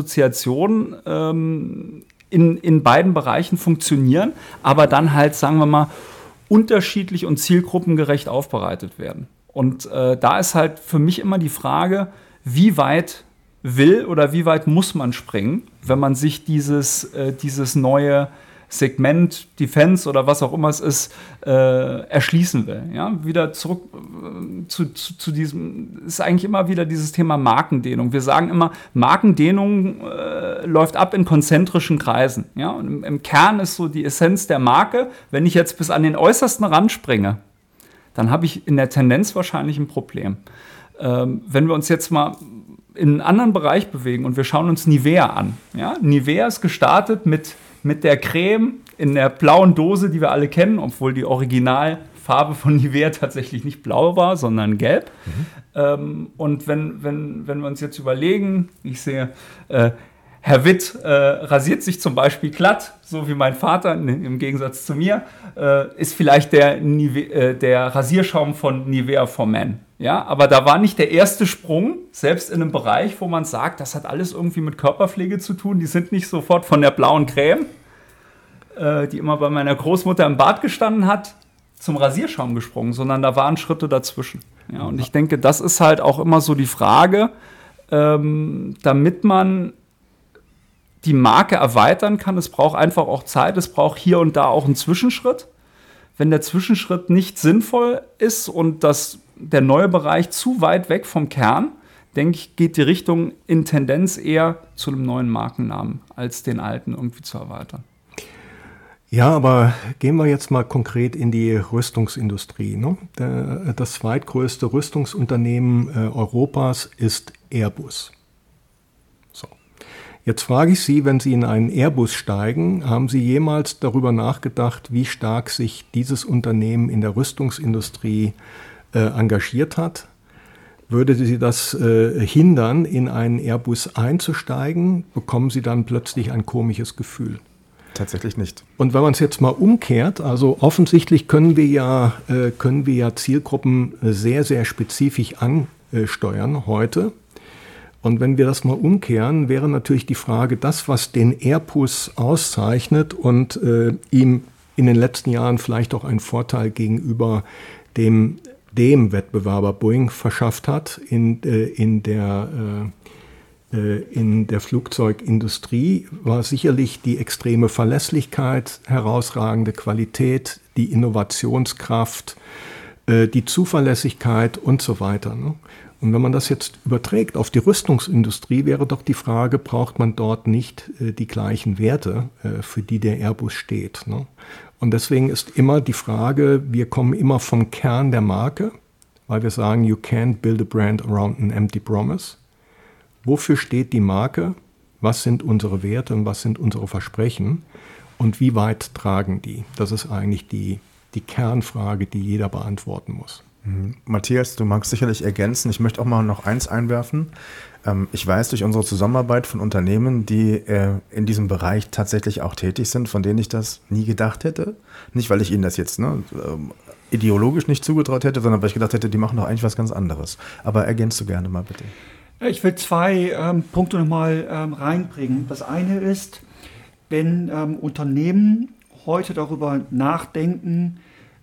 Assoziationen in beiden Bereichen funktionieren, aber dann halt, sagen wir mal, unterschiedlich und zielgruppengerecht aufbereitet werden. Und da ist halt für mich immer die Frage, wie weit will oder wie weit muss man springen, wenn man sich dieses neue Segment, Defense oder was auch immer es ist, erschließen will. Ja? Wieder zurück zu diesem, ist eigentlich immer wieder dieses Thema Markendehnung. Wir sagen immer, Markendehnung läuft ab in konzentrischen Kreisen. Ja? Und im Kern ist so die Essenz der Marke, wenn ich jetzt bis an den äußersten Rand springe, dann habe ich in der Tendenz wahrscheinlich ein Problem. Wenn wir uns jetzt mal in einen anderen Bereich bewegen und wir schauen uns Nivea an. Ja? Nivea ist gestartet mit der Creme in der blauen Dose, die wir alle kennen, obwohl die Originalfarbe von Nivea tatsächlich nicht blau war, sondern gelb. Und wenn wir uns jetzt überlegen, ich sehe, Herr Witt rasiert sich zum Beispiel glatt, so wie mein Vater, im Gegensatz zu mir, ist vielleicht der Rasierschaum von Nivea for Men. Ja, aber da war nicht der erste Sprung, selbst in einem Bereich, wo man sagt, das hat alles irgendwie mit Körperpflege zu tun. Die sind nicht sofort von der blauen Creme, die immer bei meiner Großmutter im Bad gestanden hat, zum Rasierschaum gesprungen, sondern da waren Schritte dazwischen. Ja, und ich denke, das ist halt auch immer so die Frage, damit man die Marke erweitern kann. Es braucht einfach auch Zeit, es braucht hier und da auch einen Zwischenschritt. Wenn der Zwischenschritt nicht sinnvoll ist und der neue Bereich zu weit weg vom Kern, denke ich, geht die Richtung in Tendenz eher zu einem neuen Markennamen, als den alten irgendwie zu erweitern.
Ja, aber gehen wir jetzt mal konkret in die Rüstungsindustrie. Ne? Das zweitgrößte Rüstungsunternehmen Europas ist Airbus. So. Jetzt frage ich Sie, wenn Sie in einen Airbus steigen, haben Sie jemals darüber nachgedacht, wie stark sich dieses Unternehmen in der Rüstungsindustrie engagiert hat? Würde Sie das hindern, in einen Airbus einzusteigen, bekommen Sie dann plötzlich ein komisches Gefühl.
tatsächlich nicht.
Und wenn man es jetzt mal umkehrt, also offensichtlich können wir ja Zielgruppen sehr, sehr spezifisch ansteuern heute. Und wenn wir das mal umkehren, wäre natürlich die Frage, das, was den Airbus auszeichnet und ihm in den letzten Jahren vielleicht auch einen Vorteil gegenüber dem Wettbewerber Boeing verschafft hat in der Flugzeugindustrie, war sicherlich die extreme Verlässlichkeit, herausragende Qualität, die Innovationskraft, die Zuverlässigkeit und so weiter. Ne? Und wenn man das jetzt überträgt auf die Rüstungsindustrie, wäre doch die Frage, braucht man dort nicht die gleichen Werte, für die der Airbus steht. Ne? Und deswegen ist immer die Frage, wir kommen immer vom Kern der Marke, weil wir sagen, you can't build a brand around an empty promise. Wofür steht die Marke? Was sind unsere Werte und was sind unsere Versprechen? Und wie weit tragen die? Das ist eigentlich die Kernfrage, die jeder beantworten muss.
Matthias, du magst sicherlich ergänzen. Ich möchte auch mal noch eins einwerfen. Ich weiß durch unsere Zusammenarbeit von Unternehmen, die in diesem Bereich tatsächlich auch tätig sind, von denen ich das nie gedacht hätte. Nicht, weil ich ihnen das jetzt ideologisch nicht zugetraut hätte, sondern weil ich gedacht hätte, die machen doch eigentlich was ganz anderes. Aber ergänzt du gerne mal bitte.
Ich will zwei Punkte nochmal reinbringen. Das eine ist, wenn Unternehmen heute darüber nachdenken,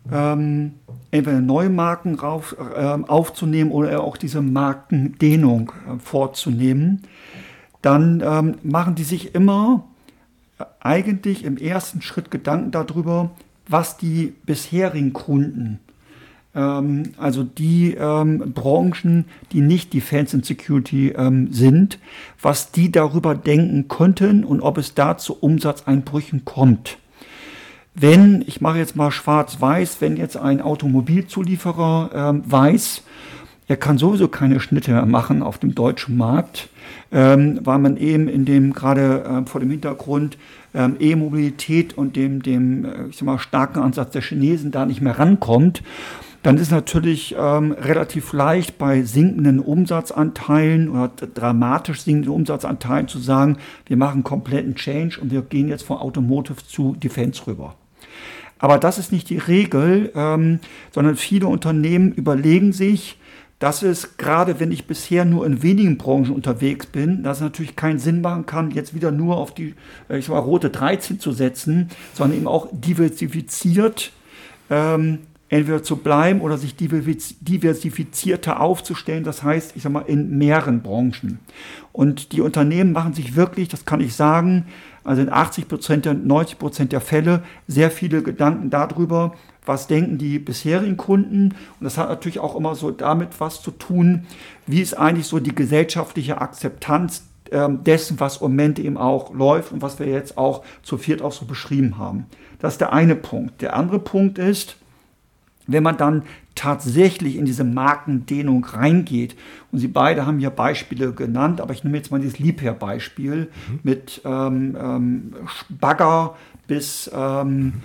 entweder neue Marken aufzunehmen oder auch diese Markendehnung vorzunehmen, dann machen die sich immer eigentlich im ersten Schritt Gedanken darüber, was die bisherigen Kunden, also die Branchen, die nicht Defense and Security sind, was die darüber denken könnten und ob es da zu Umsatzeinbrüchen kommt. Wenn, ich mache jetzt mal schwarz-weiß, wenn jetzt ein Automobilzulieferer weiß, er kann sowieso keine Schnitte mehr machen auf dem deutschen Markt, weil man eben in dem gerade vor dem Hintergrund E-Mobilität und dem ich sag mal, starken Ansatz der Chinesen da nicht mehr rankommt, dann ist natürlich relativ leicht bei sinkenden Umsatzanteilen oder dramatisch sinkenden Umsatzanteilen zu sagen, wir machen kompletten Change und wir gehen jetzt von Automotive zu Defense rüber. Aber das ist nicht die Regel, sondern viele Unternehmen überlegen sich, dass es, gerade wenn ich bisher nur in wenigen Branchen unterwegs bin, dass es natürlich keinen Sinn machen kann, jetzt wieder nur auf die rote 13 zu setzen, sondern eben auch diversifiziert entweder zu bleiben oder sich diversifizierter aufzustellen, das heißt, ich sag mal, in mehreren Branchen. Und die Unternehmen machen sich wirklich, das kann ich sagen, also in 90% der Fälle sehr viele Gedanken darüber, was denken die bisherigen Kunden. Und das hat natürlich auch immer so damit was zu tun, wie ist eigentlich so die gesellschaftliche Akzeptanz dessen, was im Moment eben auch läuft und was wir jetzt auch zu viert auch so beschrieben haben. Das ist der eine Punkt. Der andere Punkt ist, wenn man dann tatsächlich in diese Markendehnung reingeht, und Sie beide haben ja Beispiele genannt, aber ich nehme jetzt mal dieses Liebherr-Beispiel mit Bagger bis zum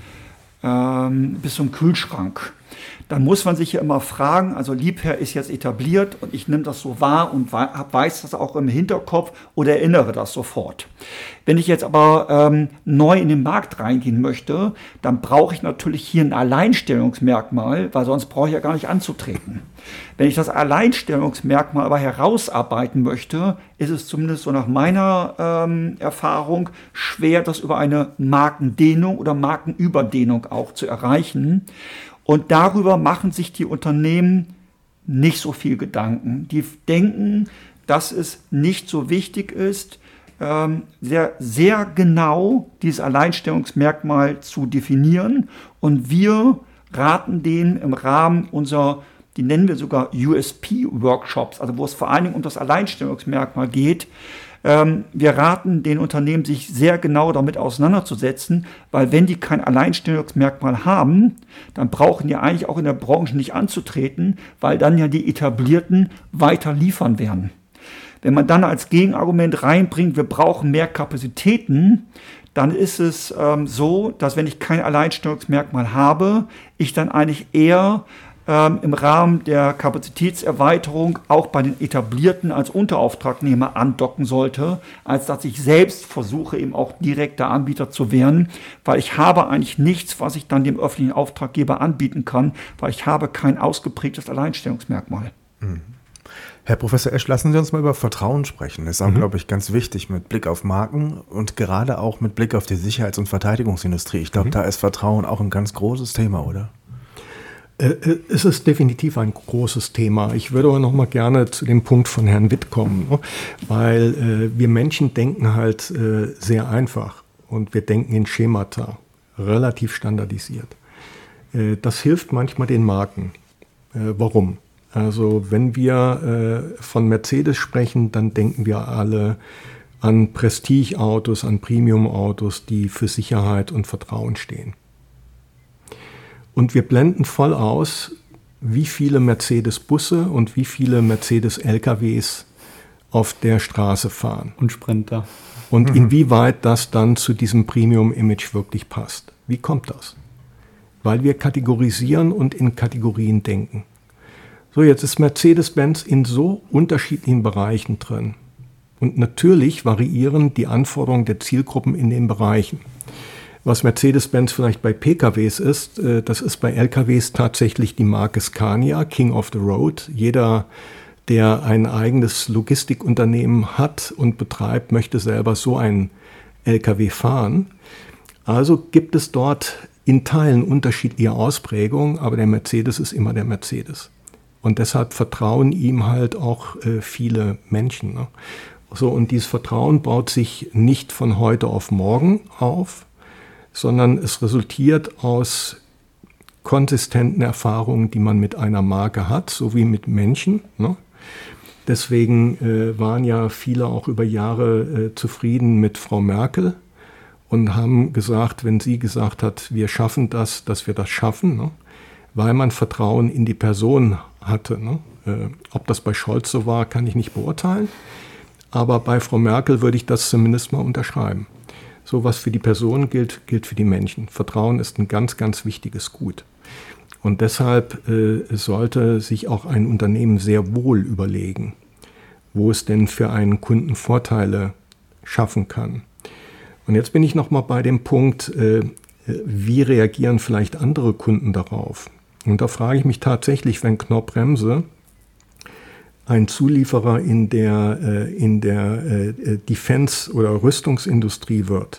Kühlschrank. Dann muss man sich ja immer fragen, also Liebherr ist jetzt etabliert und ich nehme das so wahr und weiß das auch im Hinterkopf oder erinnere das sofort. Wenn ich jetzt aber neu in den Markt reingehen möchte, dann brauche ich natürlich hier ein Alleinstellungsmerkmal, weil sonst brauche ich ja gar nicht anzutreten. Wenn ich das Alleinstellungsmerkmal aber herausarbeiten möchte, ist es zumindest so nach meiner Erfahrung schwer, das über eine Markendehnung oder Markenüberdehnung auch zu erreichen. Und darüber machen sich die Unternehmen nicht so viel Gedanken. Die denken, dass es nicht so wichtig ist, sehr, sehr genau dieses Alleinstellungsmerkmal zu definieren. Und wir raten denen im Rahmen unserer, die nennen wir sogar USP-Workshops, also wo es vor allen Dingen um das Alleinstellungsmerkmal geht. Wir raten den Unternehmen, sich sehr genau damit auseinanderzusetzen, weil wenn die kein Alleinstellungsmerkmal haben, dann brauchen die eigentlich auch in der Branche nicht anzutreten, weil dann ja die Etablierten weiter liefern werden. Wenn man dann als Gegenargument reinbringt, wir brauchen mehr Kapazitäten, dann ist es so, dass wenn ich kein Alleinstellungsmerkmal habe, ich dann eigentlich eher im Rahmen der Kapazitätserweiterung auch bei den Etablierten als Unterauftragnehmer andocken sollte, als dass ich selbst versuche, eben auch direkter Anbieter zu werden, weil ich habe eigentlich nichts, was ich dann dem öffentlichen Auftraggeber anbieten kann, weil ich habe kein ausgeprägtes Alleinstellungsmerkmal.
Herr Professor Esch, lassen Sie uns mal über Vertrauen sprechen. Das ist auch, glaube ich, ganz wichtig mit Blick auf Marken und gerade auch mit Blick auf die Sicherheits- und Verteidigungsindustrie. Ich glaube, da ist Vertrauen auch ein ganz großes Thema, oder?
Es ist definitiv ein großes Thema. Ich würde aber noch mal gerne zu dem Punkt von Herrn Witt kommen, ne? Weil wir Menschen denken halt sehr einfach und wir denken in Schemata, relativ standardisiert. Das hilft manchmal den Marken. Warum? Also wenn wir von Mercedes sprechen, dann denken wir alle an Prestige-Autos, an Premium-Autos, die für Sicherheit und Vertrauen stehen. Und wir blenden voll aus, wie viele Mercedes-Busse und wie viele Mercedes-LKWs auf der Straße fahren.
Und Sprinter.
Und inwieweit das dann zu diesem Premium-Image wirklich passt. Wie kommt das? Weil wir kategorisieren und in Kategorien denken. So, jetzt ist Mercedes-Benz in so unterschiedlichen Bereichen drin. Und natürlich variieren die Anforderungen der Zielgruppen in den Bereichen. Was Mercedes-Benz vielleicht bei PKWs ist, das ist bei LKWs tatsächlich die Marke Scania, King of the Road. Jeder, der ein eigenes Logistikunternehmen hat und betreibt, möchte selber so einen LKW fahren. Also gibt es dort in Teilen unterschiedliche Ausprägungen, aber der Mercedes ist immer der Mercedes. Und deshalb vertrauen ihm halt auch viele Menschen. Ne? So, und dieses Vertrauen baut sich nicht von heute auf morgen auf, sondern es resultiert aus konsistenten Erfahrungen, die man mit einer Marke hat, so wie mit Menschen. Ne? Deswegen waren ja viele auch über Jahre zufrieden mit Frau Merkel und haben gesagt, wenn sie gesagt hat, wir schaffen das, dass wir das schaffen, ne? Weil man Vertrauen in die Person hatte. Ne? Ob das bei Scholz so war, kann ich nicht beurteilen, aber bei Frau Merkel würde ich das zumindest mal unterschreiben. So, was für die Person gilt, gilt für die Menschen. Vertrauen ist ein ganz, ganz wichtiges Gut. Und deshalb sollte sich auch ein Unternehmen sehr wohl überlegen, wo es denn für einen Kunden Vorteile schaffen kann. Und jetzt bin ich noch mal bei dem Punkt, wie reagieren vielleicht andere Kunden darauf? Und da frage ich mich tatsächlich, wenn Knorr-Bremse ein Zulieferer in der Defense- oder Rüstungsindustrie wird,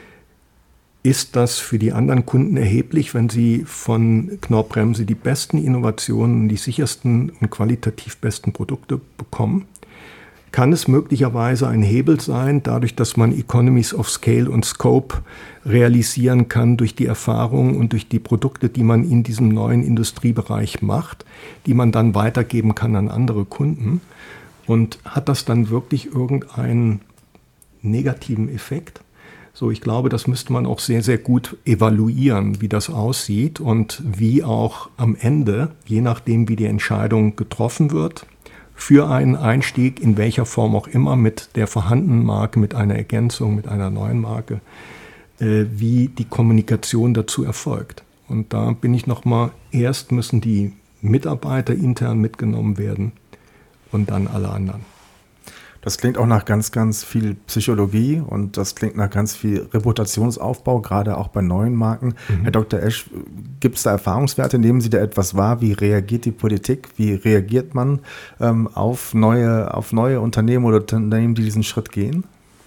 ist das für die anderen Kunden erheblich, wenn sie von Knorr-Bremse die besten Innovationen, die sichersten und qualitativ besten Produkte bekommen? Kann es möglicherweise ein Hebel sein, dadurch, dass man Economies of Scale und Scope realisieren kann durch die Erfahrungen und durch die Produkte, die man in diesem neuen Industriebereich macht, die man dann weitergeben kann an andere Kunden? Und hat das dann wirklich irgendeinen negativen Effekt? So, ich glaube, das müsste man auch sehr, sehr gut evaluieren, wie das aussieht und wie auch am Ende, je nachdem, wie die Entscheidung getroffen wird, für einen Einstieg, in welcher Form auch immer, mit der vorhandenen Marke, mit einer Ergänzung, mit einer neuen Marke, wie die Kommunikation dazu erfolgt. Und da bin ich nochmal, erst müssen die Mitarbeiter intern mitgenommen werden und dann alle anderen.
Das klingt auch nach ganz, ganz viel Psychologie und das klingt nach ganz viel Reputationsaufbau, gerade auch bei neuen Marken. Herr Dr. Esch, gibt es da Erfahrungswerte? Nehmen Sie da etwas wahr? Wie reagiert die Politik? Wie reagiert man auf neue Unternehmen oder Unternehmen, die diesen Schritt gehen?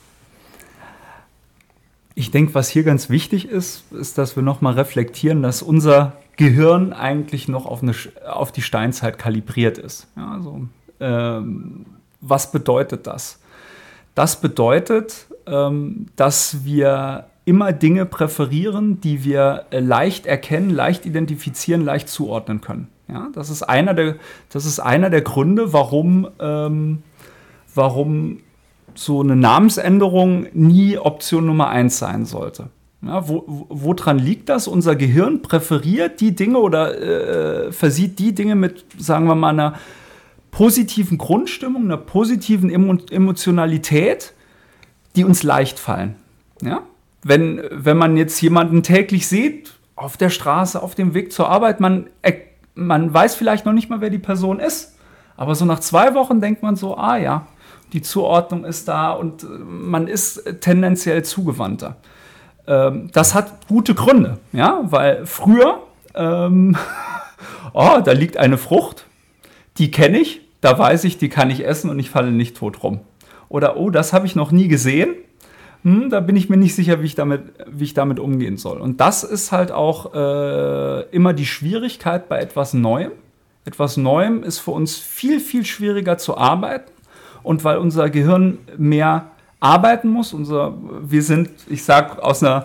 Ich denke, was hier ganz wichtig ist, dass wir nochmal reflektieren, dass unser Gehirn eigentlich noch auf die Steinzeit kalibriert ist. Ja, also, was bedeutet das? Das bedeutet, dass wir immer Dinge präferieren, die wir leicht erkennen, leicht identifizieren, leicht zuordnen können. Ja, das ist einer der Gründe, warum so eine Namensänderung nie Option Nummer 1 sein sollte. Ja, woran liegt das? Unser Gehirn präferiert die Dinge oder versieht die Dinge mit, sagen wir mal, einer positiven Grundstimmung, einer positiven Emotionalität, die uns leicht fallen. Ja? Wenn man jetzt jemanden täglich sieht, auf der Straße, auf dem Weg zur Arbeit, man man weiß vielleicht noch nicht mal, wer die Person ist. Aber so nach 2 Wochen denkt man so, ja, die Zuordnung ist da und man ist tendenziell zugewandter. Das hat gute Gründe, ja, weil früher, da liegt eine Frucht, die kenne ich, da weiß ich, die kann ich essen und ich falle nicht tot rum. Oder, das habe ich noch nie gesehen, da bin ich mir nicht sicher, wie ich damit umgehen soll. Und das ist halt auch immer die Schwierigkeit bei etwas Neuem. Etwas Neuem ist für uns viel, viel schwieriger zu arbeiten. Und weil unser Gehirn mehr arbeiten muss, wir sind, ich sag aus einer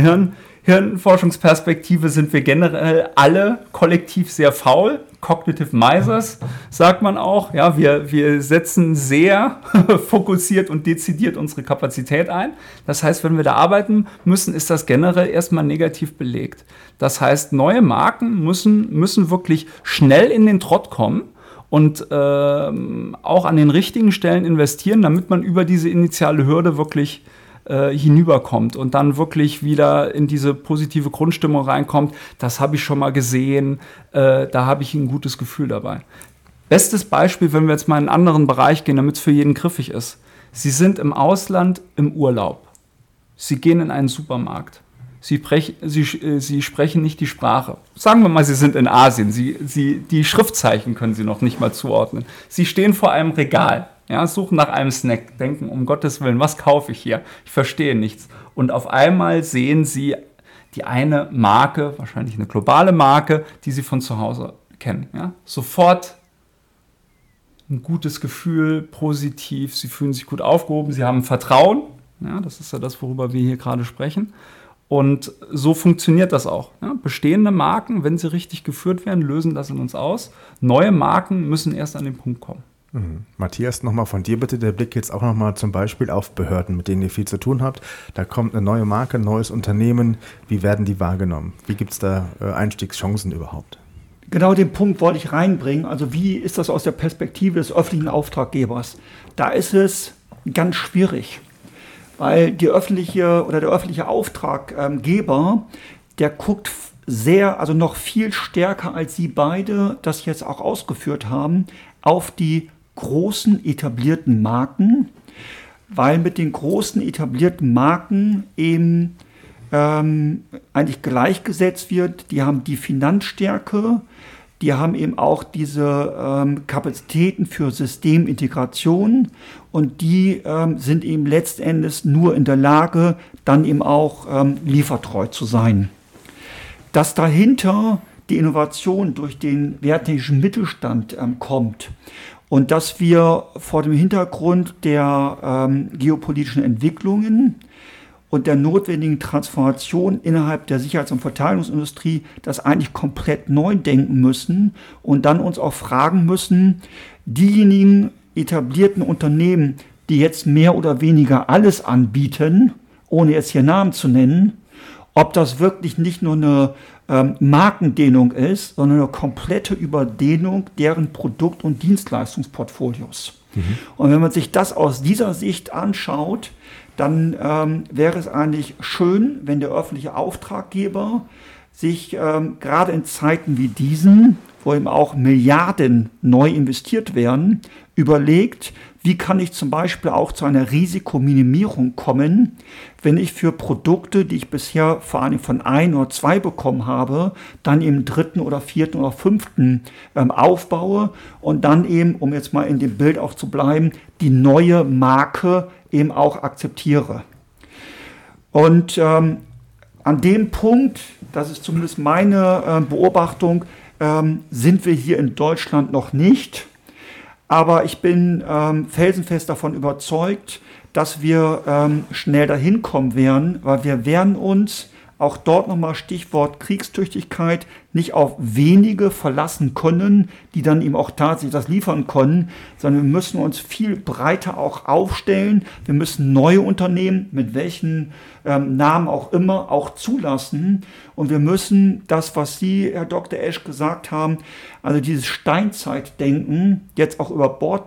Hirnforschungsperspektive sind wir generell alle kollektiv sehr faul. Cognitive Misers, sagt man auch. Ja, wir setzen sehr fokussiert und dezidiert unsere Kapazität ein. Das heißt, wenn wir da arbeiten müssen, ist das generell erstmal negativ belegt. Das heißt, neue Marken müssen wirklich schnell in den Trott kommen und auch an den richtigen Stellen investieren, damit man über diese initiale Hürde wirklich hinüberkommt und dann wirklich wieder in diese positive Grundstimmung reinkommt. Das habe ich schon mal gesehen, da habe ich ein gutes Gefühl dabei. Bestes Beispiel, wenn wir jetzt mal in einen anderen Bereich gehen, damit es für jeden griffig ist. Sie sind im Ausland im Urlaub. Sie gehen in einen Supermarkt. Sie sprechen nicht die Sprache. Sagen wir mal, Sie sind in Asien. Die Schriftzeichen können Sie noch nicht mal zuordnen. Sie stehen vor einem Regal. Ja, suchen nach einem Snack, denken, um Gottes Willen, was kaufe ich hier? Ich verstehe nichts. Und auf einmal sehen Sie die eine Marke, wahrscheinlich eine globale Marke, die Sie von zu Hause kennen. Ja? Sofort ein gutes Gefühl, positiv, Sie fühlen sich gut aufgehoben, Sie haben Vertrauen. Ja, das ist ja das, worüber wir hier gerade sprechen. Und so funktioniert das auch. Ja? Bestehende Marken, wenn sie richtig geführt werden, lösen das in uns aus. Neue Marken müssen erst an den Punkt kommen.
Matthias, nochmal von dir bitte der Blick jetzt auch nochmal zum Beispiel auf Behörden, mit denen ihr viel zu tun habt. Da kommt eine neue Marke, ein neues Unternehmen. Wie werden die wahrgenommen? Wie gibt es da Einstiegschancen überhaupt?
Genau den Punkt wollte ich reinbringen. Also wie ist das aus der Perspektive des öffentlichen Auftraggebers? Da ist es ganz schwierig, weil der öffentliche Auftraggeber, der guckt noch viel stärker als Sie beide das jetzt auch ausgeführt haben, auf die großen etablierten Marken, weil mit den großen etablierten Marken eben eigentlich gleichgesetzt wird. Die haben die Finanzstärke, die haben eben auch diese Kapazitäten für Systemintegration und die sind eben letztendlich nur in der Lage, dann eben auch liefertreu zu sein. Dass dahinter die Innovation durch den werttechnischen Mittelstand kommt und dass wir vor dem Hintergrund der geopolitischen Entwicklungen und der notwendigen Transformation innerhalb der Sicherheits- und Verteidigungsindustrie das eigentlich komplett neu denken müssen und dann uns auch fragen müssen, diejenigen etablierten Unternehmen, die jetzt mehr oder weniger alles anbieten, ohne jetzt hier Namen zu nennen, ob das wirklich nicht nur eine Markendehnung ist, sondern eine komplette Überdehnung deren Produkt- und Dienstleistungsportfolios. Und wenn man sich das aus dieser Sicht anschaut, dann wäre es eigentlich schön, wenn der öffentliche Auftraggeber sich gerade in Zeiten wie diesen, wo eben auch Milliarden neu investiert werden, überlegt, wie kann ich zum Beispiel auch zu einer Risikominimierung kommen, wenn ich für Produkte, die ich bisher vor allem von 1 oder 2 bekommen habe, dann im 3. oder 4. oder 5. aufbaue und dann eben, um jetzt mal in dem Bild auch zu bleiben, die neue Marke eben auch akzeptiere. Und an dem Punkt, das ist zumindest meine Beobachtung, sind wir hier in Deutschland noch nicht. Aber ich bin felsenfest davon überzeugt, dass wir schnell dahin kommen werden, weil wir werden uns, auch dort nochmal Stichwort Kriegstüchtigkeit, nicht auf wenige verlassen können, die dann eben auch tatsächlich das liefern können, sondern wir müssen uns viel breiter auch aufstellen. Wir müssen neue Unternehmen, mit welchen Namen auch immer, auch zulassen. Und wir müssen das, was Sie, Herr Dr. Esch, gesagt haben, also dieses Steinzeitdenken jetzt auch über Bord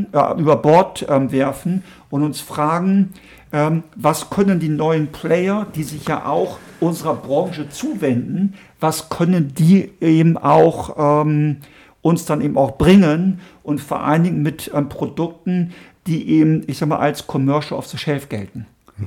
werfen und uns fragen, was können die neuen Player, die sich ja auch unserer Branche zuwenden, was können die eben auch uns dann eben auch bringen und vor allen Dingen mit Produkten, die eben, ich sag mal, als Commercial off the shelf gelten.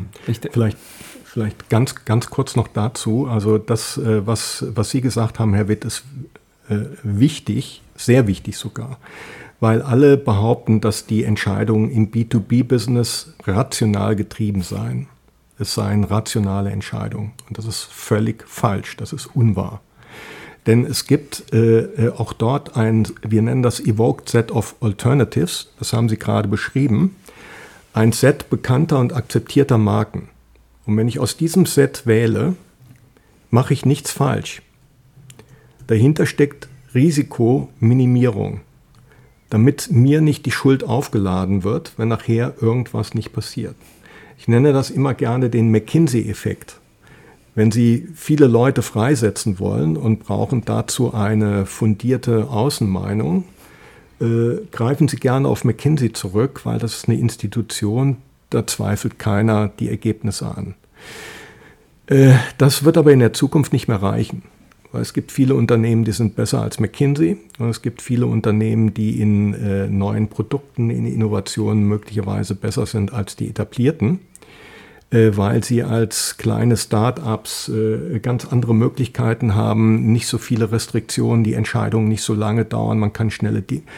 Vielleicht ganz kurz noch dazu. Also das, was Sie gesagt haben, Herr Witt, ist wichtig, sehr wichtig sogar, weil alle behaupten, dass die Entscheidungen im B2B-Business rational getrieben seien. Es seien rationale Entscheidungen. Und das ist völlig falsch, das ist unwahr. Denn es gibt auch dort wir nennen das Evoked Set of Alternatives, das haben Sie gerade beschrieben, ein Set bekannter und akzeptierter Marken. Und wenn ich aus diesem Set wähle, mache ich nichts falsch. Dahinter steckt Risikominimierung, damit mir nicht die Schuld aufgeladen wird, wenn nachher irgendwas nicht passiert. Ich nenne das immer gerne den McKinsey-Effekt. Wenn Sie viele Leute freisetzen wollen und brauchen dazu eine fundierte Außenmeinung, greifen Sie gerne auf McKinsey zurück, weil das ist eine Institution, da zweifelt keiner die Ergebnisse an. Das wird aber in der Zukunft nicht mehr reichen, weil es gibt viele Unternehmen, die sind besser als McKinsey und es gibt viele Unternehmen, die in neuen Produkten, in Innovationen möglicherweise besser sind als die etablierten, weil sie als kleine Start-ups ganz andere Möglichkeiten haben, nicht so viele Restriktionen, die Entscheidungen nicht so lange dauern, man kann schneller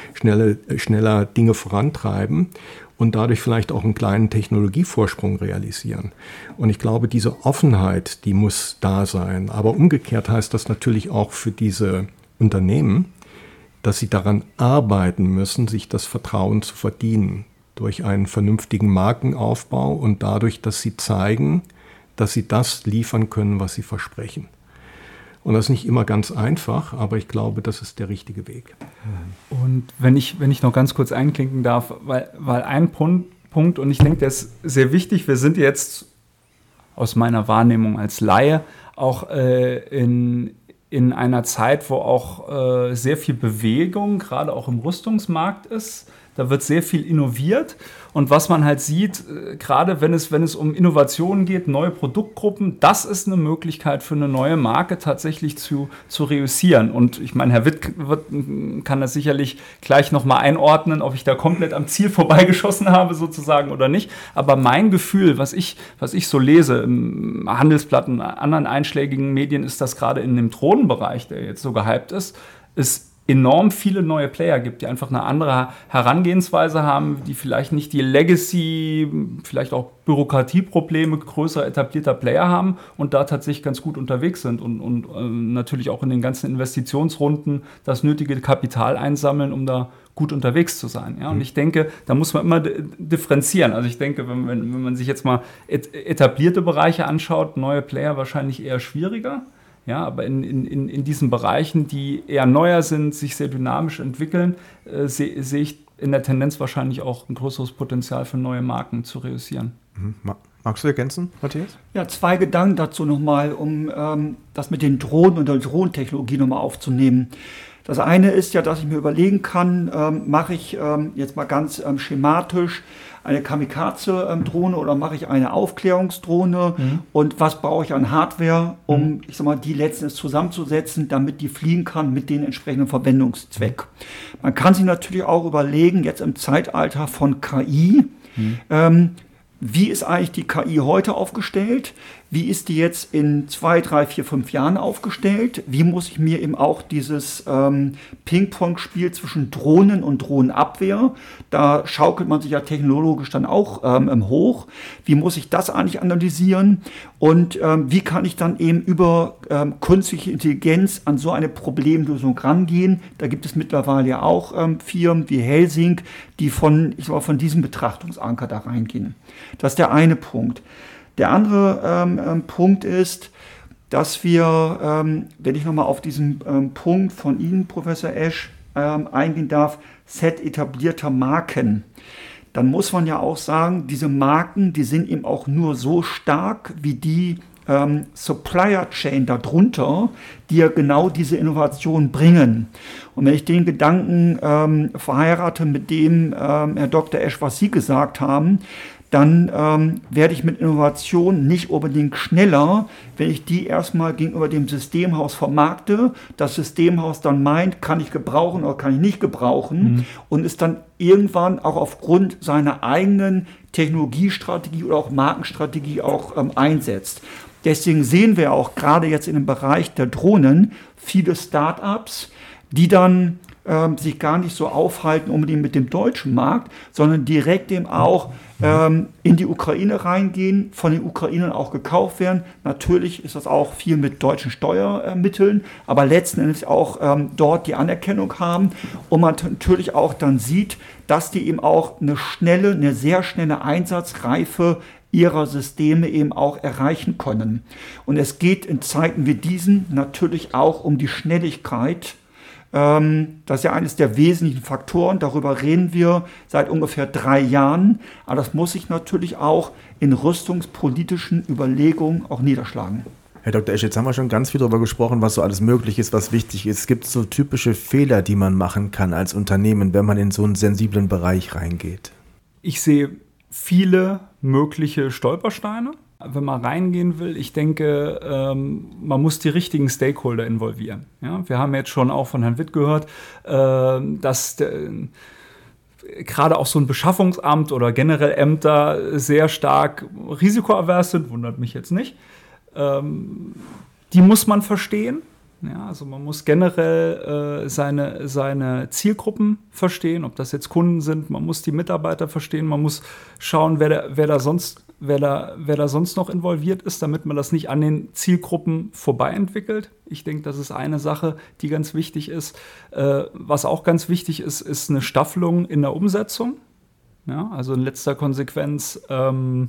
Dinge vorantreiben und dadurch vielleicht auch einen kleinen Technologievorsprung realisieren. Und ich glaube, diese Offenheit, die muss da sein. Aber umgekehrt heißt das natürlich auch für diese Unternehmen, dass sie daran arbeiten müssen, sich das Vertrauen zu verdienen. Durch einen vernünftigen Markenaufbau und dadurch, dass sie zeigen, dass sie das liefern können, was sie versprechen. Und das ist nicht immer ganz einfach, aber ich glaube, das ist der richtige Weg.
Und wenn ich noch ganz kurz einklinken darf, weil ein Punkt, und ich denke, der ist sehr wichtig, wir sind jetzt aus meiner Wahrnehmung als Laie auch in einer Zeit, wo auch sehr viel Bewegung, gerade auch im Rüstungsmarkt ist. Da wird sehr viel innoviert und was man halt sieht, gerade wenn es um Innovationen geht, neue Produktgruppen, das ist eine Möglichkeit für eine neue Marke tatsächlich zu reüssieren. Und ich meine, Herr Witt kann das sicherlich gleich nochmal einordnen, ob ich da komplett am Ziel vorbeigeschossen habe sozusagen oder nicht. Aber mein Gefühl, was ich so lese im Handelsblatt und anderen einschlägigen Medien, ist, dass gerade in dem Drohnenbereich, der jetzt so gehypt ist, enorm viele neue Player gibt, die einfach eine andere Herangehensweise haben, die vielleicht nicht die Legacy, vielleicht auch Bürokratieprobleme größer etablierter Player haben und da tatsächlich ganz gut unterwegs sind und natürlich auch in den ganzen Investitionsrunden das nötige Kapital einsammeln, um da gut unterwegs zu sein. Ja? Und ich denke, da muss man immer differenzieren. Also ich denke, wenn man sich jetzt mal etablierte Bereiche anschaut, neue Player wahrscheinlich eher schwieriger. Ja, aber in diesen Bereichen, die eher neuer sind, sich sehr dynamisch entwickeln, sehe ich in der Tendenz wahrscheinlich auch ein größeres Potenzial für neue Marken zu reüssieren.
Magst du ergänzen, Matthias?
Ja, 2 Gedanken dazu nochmal, um das mit den Drohnen und der Drohnentechnologie nochmal aufzunehmen. Das eine ist ja, dass ich mir überlegen kann, mache ich jetzt mal ganz schematisch eine Kamikaze-Drohne oder mache ich eine Aufklärungsdrohne und was brauche ich an Hardware, um ich sag mal, die letztendlich zusammenzusetzen, damit die fliegen kann mit den entsprechenden Verwendungszweck. Man kann sich natürlich auch überlegen, jetzt im Zeitalter von KI, wie ist eigentlich die KI heute aufgestellt? Wie ist die jetzt in 2, 3, 4, 5 Jahren aufgestellt? Wie muss ich mir eben auch dieses Ping-Pong-Spiel zwischen Drohnen und Drohnenabwehr, da schaukelt man sich ja technologisch dann auch hoch. Wie muss ich das eigentlich analysieren? Und wie kann ich dann eben über künstliche Intelligenz an so eine Problemlösung rangehen? Da gibt es mittlerweile ja auch Firmen wie Helsing, die von diesem Betrachtungsanker da reingehen. Das ist der eine Punkt. Der andere Punkt ist, dass wir, wenn ich nochmal auf diesen Punkt von Ihnen, Professor Esch, eingehen darf, Set etablierter Marken, dann muss man ja auch sagen, diese Marken, die sind eben auch nur so stark wie die Supplier Chain darunter, die ja genau diese Innovation bringen. Und wenn ich den Gedanken verheirate mit dem, Herr Dr. Esch, was Sie gesagt haben, dann werde ich mit Innovation nicht unbedingt schneller, wenn ich die erstmal gegenüber dem Systemhaus vermarkte, das Systemhaus dann meint, kann ich gebrauchen oder kann ich nicht gebrauchen und es dann irgendwann auch aufgrund seiner eigenen Technologiestrategie oder auch Markenstrategie auch einsetzt. Deswegen sehen wir auch gerade jetzt in dem Bereich der Drohnen viele Start-ups, die dann sich gar nicht so aufhalten unbedingt mit dem deutschen Markt, sondern direkt eben auch in die Ukraine reingehen, von den Ukrainern auch gekauft werden. Natürlich ist das auch viel mit deutschen Steuermitteln, aber letzten Endes auch dort die Anerkennung haben und man natürlich auch dann sieht, dass die eben auch eine sehr schnelle Einsatzreife ihrer Systeme eben auch erreichen können. Und es geht in Zeiten wie diesen natürlich auch um die Schnelligkeit. Das ist ja eines der wesentlichen Faktoren, darüber reden wir seit ungefähr 3 Jahren, aber das muss sich natürlich auch in rüstungspolitischen Überlegungen auch niederschlagen.
Herr Dr. Esch, jetzt haben wir schon ganz viel darüber gesprochen, was so alles möglich ist, was wichtig ist. Gibt es so typische Fehler, die man machen kann als Unternehmen, wenn man in so einen sensiblen Bereich reingeht?
Ich sehe viele mögliche Stolpersteine, wenn man reingehen will. Ich denke, man muss die richtigen Stakeholder involvieren. Ja, wir haben jetzt schon auch von Herrn Witt gehört, dass gerade auch so ein Beschaffungsamt oder generell Ämter sehr stark risikoavers sind, wundert mich jetzt nicht. Die muss man verstehen. Ja, also man muss generell seine Zielgruppen verstehen, ob das jetzt Kunden sind, man muss die Mitarbeiter verstehen, man muss schauen, wer da sonst noch involviert ist, damit man das nicht an den Zielgruppen vorbei entwickelt. Ich denke, das ist eine Sache, die ganz wichtig ist. Was auch ganz wichtig ist, ist eine Staffelung in der Umsetzung. Ja, also in letzter Konsequenz, wir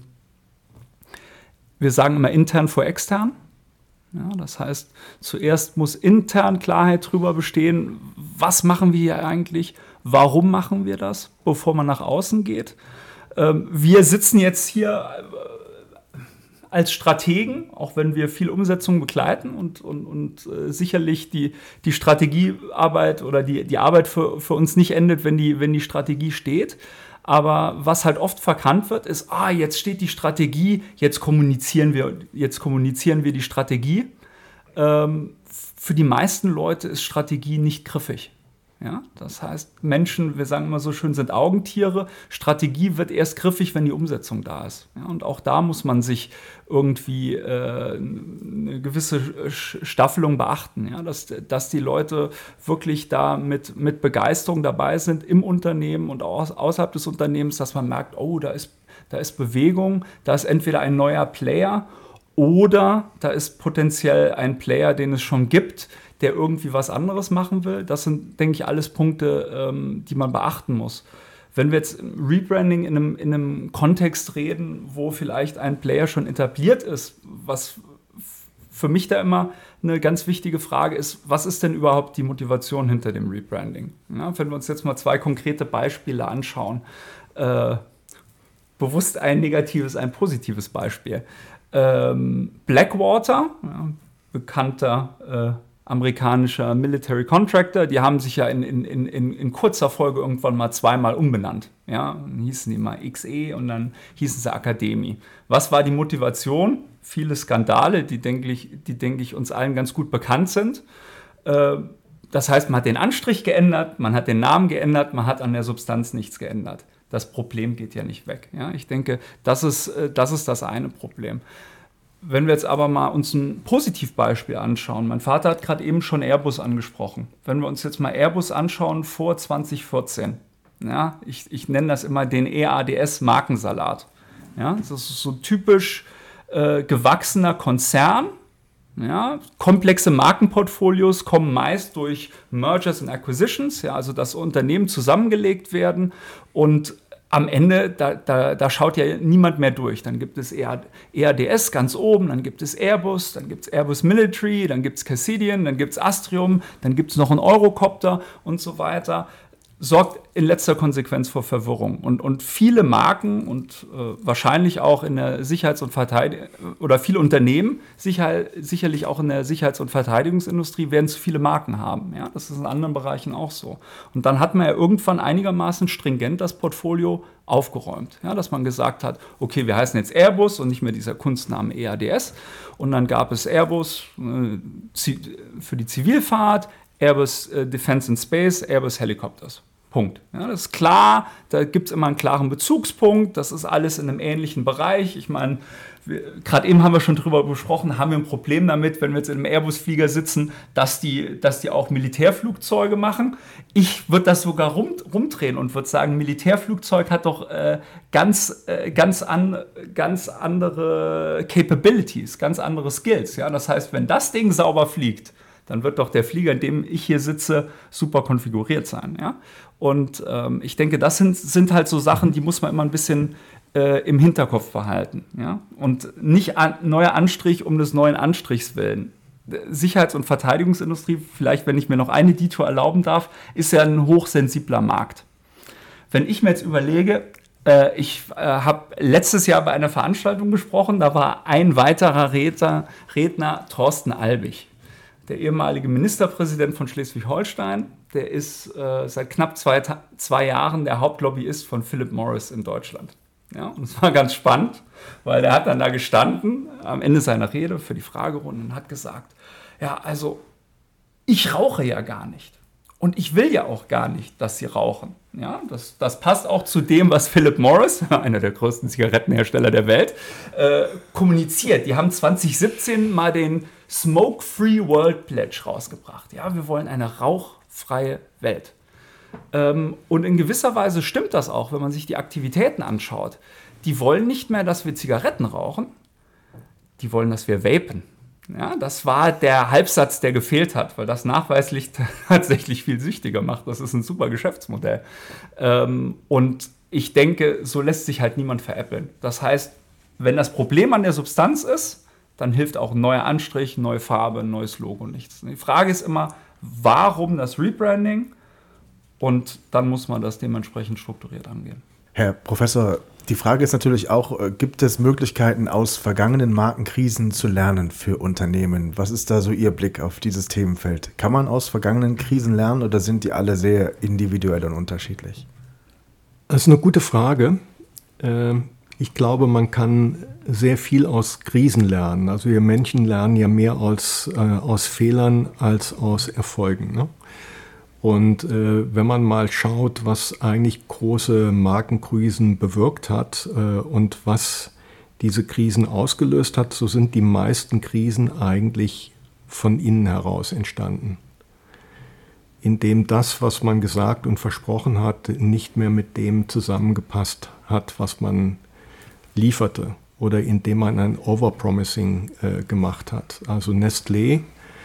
sagen immer intern vor extern. Ja, das heißt, zuerst muss intern Klarheit darüber bestehen, was machen wir hier eigentlich, warum machen wir das, bevor man nach außen geht. Wir sitzen jetzt hier als Strategen, auch wenn wir viel Umsetzung begleiten und sicherlich die Strategiearbeit oder die Arbeit für uns nicht endet, wenn die Strategie steht. Aber was halt oft verkannt wird, ist, jetzt steht die Strategie, jetzt kommunizieren wir die Strategie. Für die meisten Leute ist Strategie nicht griffig. Ja? Das heißt, Menschen, wir sagen immer so schön, sind Augentiere. Strategie wird erst griffig, wenn die Umsetzung da ist. Ja? Und auch da muss man sich irgendwie eine gewisse Staffelung beachten, ja? Dass die Leute wirklich da mit Begeisterung dabei sind im Unternehmen und auch außerhalb des Unternehmens, dass man merkt, da ist Bewegung, da ist entweder ein neuer Player oder da ist potenziell ein Player, den es schon gibt, der irgendwie was anderes machen will. Das sind, denke ich, alles Punkte, die man beachten muss. Wenn wir jetzt Rebranding in einem Kontext reden, wo vielleicht ein Player schon etabliert ist, was für mich da immer eine ganz wichtige Frage ist, was ist denn überhaupt die Motivation hinter dem Rebranding? Ja, wenn wir uns jetzt mal 2 konkrete Beispiele anschauen, bewusst ein negatives, ein positives Beispiel. Blackwater, bekannter amerikanischer Military Contractor, die haben sich ja in kurzer Folge irgendwann mal 2-mal umbenannt. Ja, dann hießen die mal XE und dann hießen sie Akademie. Was war die Motivation? Viele Skandale, die denke ich uns allen ganz gut bekannt sind. Das heißt, man hat den Anstrich geändert, man hat den Namen geändert, man hat an der Substanz nichts geändert. Das Problem geht ja nicht weg. Ja? Ich denke, das ist das eine Problem. Wenn wir jetzt aber mal uns ein Positivbeispiel anschauen, mein Vater hat gerade eben schon Airbus angesprochen. Wenn wir uns jetzt mal Airbus anschauen vor 2014, ja, ich nenne das immer den EADS-Markensalat. Ja? Das ist so typisch gewachsener Konzern. Ja, komplexe Markenportfolios kommen meist durch Mergers and Acquisitions, ja, also dass Unternehmen zusammengelegt werden und am Ende, da schaut ja niemand mehr durch. Dann gibt es EADS ganz oben, dann gibt es Airbus, dann gibt es Airbus Military, dann gibt es Cassidian, dann gibt es Astrium, dann gibt es noch einen Eurocopter und so weiter. sorgt in letzter Konsequenz vor Verwirrung. Und viele Marken und wahrscheinlich auch in der Sicherheits- und oder viele Unternehmen, sicherlich auch in der Sicherheits- und Verteidigungsindustrie, werden zu viele Marken haben. Ja? Das ist in anderen Bereichen auch so. Und dann hat man ja irgendwann einigermaßen stringent das Portfolio aufgeräumt. Ja? Dass man gesagt hat, okay, wir heißen jetzt Airbus und nicht mehr dieser Kunstname EADS. Und dann gab es Airbus für die Zivilfahrt, Airbus Defense and Space, Airbus Helicopters. Punkt. Ja, das ist klar, da gibt es immer einen klaren Bezugspunkt, das ist alles in einem ähnlichen Bereich. Ich meine, gerade eben haben wir schon drüber besprochen, haben wir ein Problem damit, wenn wir jetzt in einem Airbus-Flieger sitzen, dass die auch Militärflugzeuge machen. Ich würde das sogar rumdrehen und würde sagen, ein Militärflugzeug hat doch ganz andere Capabilities, ganz andere Skills. Ja? Das heißt, wenn das Ding sauber fliegt, dann wird doch der Flieger, in dem ich hier sitze, super konfiguriert sein. Ja? Und ich denke, das sind halt so Sachen, die muss man immer ein bisschen im Hinterkopf behalten. Ja? Und nicht neuer Anstrich um des neuen Anstrichs willen. Sicherheits- und Verteidigungsindustrie, vielleicht, wenn ich mir noch eine Detour erlauben darf, ist ja ein hochsensibler Markt. Wenn ich mir jetzt überlege, ich habe letztes Jahr bei einer Veranstaltung gesprochen, da war ein weiterer Redner Thorsten Albig. Der ehemalige Ministerpräsident von Schleswig-Holstein, der ist seit knapp zwei Jahren der Hauptlobbyist von Philip Morris in Deutschland. Ja, und es war ganz spannend, weil der hat dann da gestanden am Ende seiner Rede für die Fragerunde und hat gesagt, ja, also ich rauche ja gar nicht und ich will ja auch gar nicht, dass sie rauchen. Ja, das passt auch zu dem, was Philip Morris, einer der größten Zigarettenhersteller der Welt, kommuniziert. Die haben 2017 mal den Smoke-Free World Pledge rausgebracht. Ja, wir wollen eine rauchfreie Welt. Und in gewisser Weise stimmt das auch, wenn man sich die Aktivitäten anschaut. Die wollen nicht mehr, dass wir Zigaretten rauchen, die wollen, dass wir vapen. Ja, das war der Halbsatz, der gefehlt hat, weil das nachweislich tatsächlich viel süchtiger macht. Das ist ein super Geschäftsmodell. Und ich denke, so lässt sich halt niemand veräppeln. Das heißt, wenn das Problem an der Substanz ist, dann hilft auch ein neuer Anstrich, neue Farbe, ein neues Logo nichts. Die Frage ist immer, warum das Rebranding? Und dann muss man das dementsprechend strukturiert angehen.
Herr Professor, die Frage ist natürlich auch, gibt es Möglichkeiten, aus vergangenen Markenkrisen zu lernen für Unternehmen? Was ist da so Ihr Blick auf dieses Themenfeld? Kann man aus vergangenen Krisen lernen oder sind die alle sehr individuell und unterschiedlich?
Das ist eine gute Frage. Ich glaube, man kann sehr viel aus Krisen lernen. Also wir Menschen lernen ja mehr aus Fehlern als aus Erfolgen. Ne? Und wenn man mal schaut, was eigentlich große Markenkrisen bewirkt hat und was diese Krisen ausgelöst hat, so sind die meisten Krisen eigentlich von innen heraus entstanden. Indem das, was man gesagt und versprochen hat, nicht mehr mit dem zusammengepasst hat, was man lieferte. Oder indem man ein Overpromising gemacht hat. Also Nestlé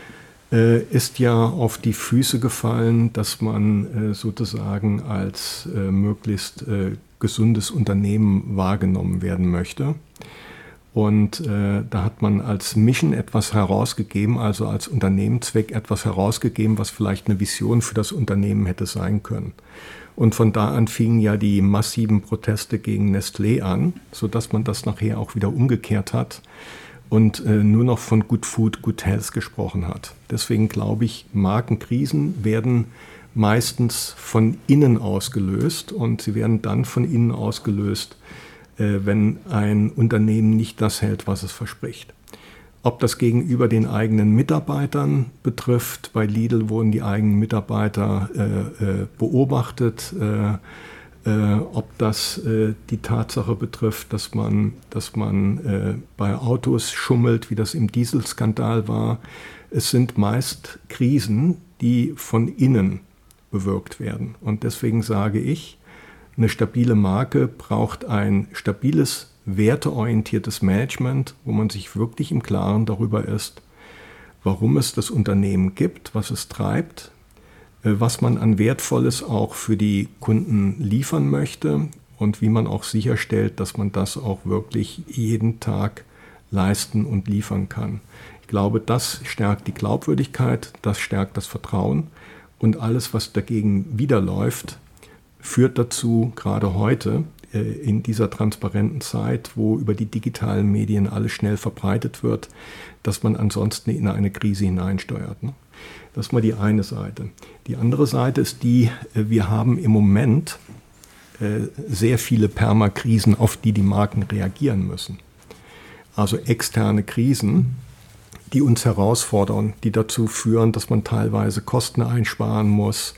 ist ja auf die Füße gefallen, dass man sozusagen als möglichst gesundes Unternehmen wahrgenommen werden möchte. Und da hat man als Mission etwas herausgegeben, also als Unternehmenszweck etwas herausgegeben, was vielleicht eine Vision für das Unternehmen hätte sein können. Und von da an fingen ja die massiven Proteste gegen Nestlé an, sodass man das nachher auch wieder umgekehrt hat und nur noch von Good Food, Good Health gesprochen hat. Deswegen glaube ich, Markenkrisen werden meistens von innen ausgelöst und sie werden dann von innen ausgelöst, wenn ein Unternehmen nicht das hält, was es verspricht. Ob das gegenüber den eigenen Mitarbeitern betrifft, bei Lidl wurden die eigenen Mitarbeiter beobachtet, ob das die Tatsache betrifft, dass man bei Autos schummelt, wie das im Dieselskandal war. Es sind meist Krisen, die von innen bewirkt werden. Und deswegen sage ich, eine stabile Marke braucht ein stabiles, werteorientiertes Management, wo man sich wirklich im Klaren darüber ist, warum es das Unternehmen gibt, was es treibt, was man an Wertvolles auch für die Kunden liefern möchte und wie man auch sicherstellt, dass man das auch wirklich jeden Tag leisten und liefern kann. Ich glaube, das stärkt die Glaubwürdigkeit, das stärkt das Vertrauen und alles, was dagegen widerläuft, führt dazu, gerade heute, in dieser transparenten Zeit, wo über die digitalen Medien alles schnell verbreitet wird, dass man ansonsten in eine Krise hineinsteuert. Ne? Das ist mal die eine Seite. Die andere Seite ist die, wir haben im Moment sehr viele Permakrisen, auf die die Marken reagieren müssen. Also externe Krisen, die uns herausfordern, die dazu führen, dass man teilweise Kosten einsparen muss,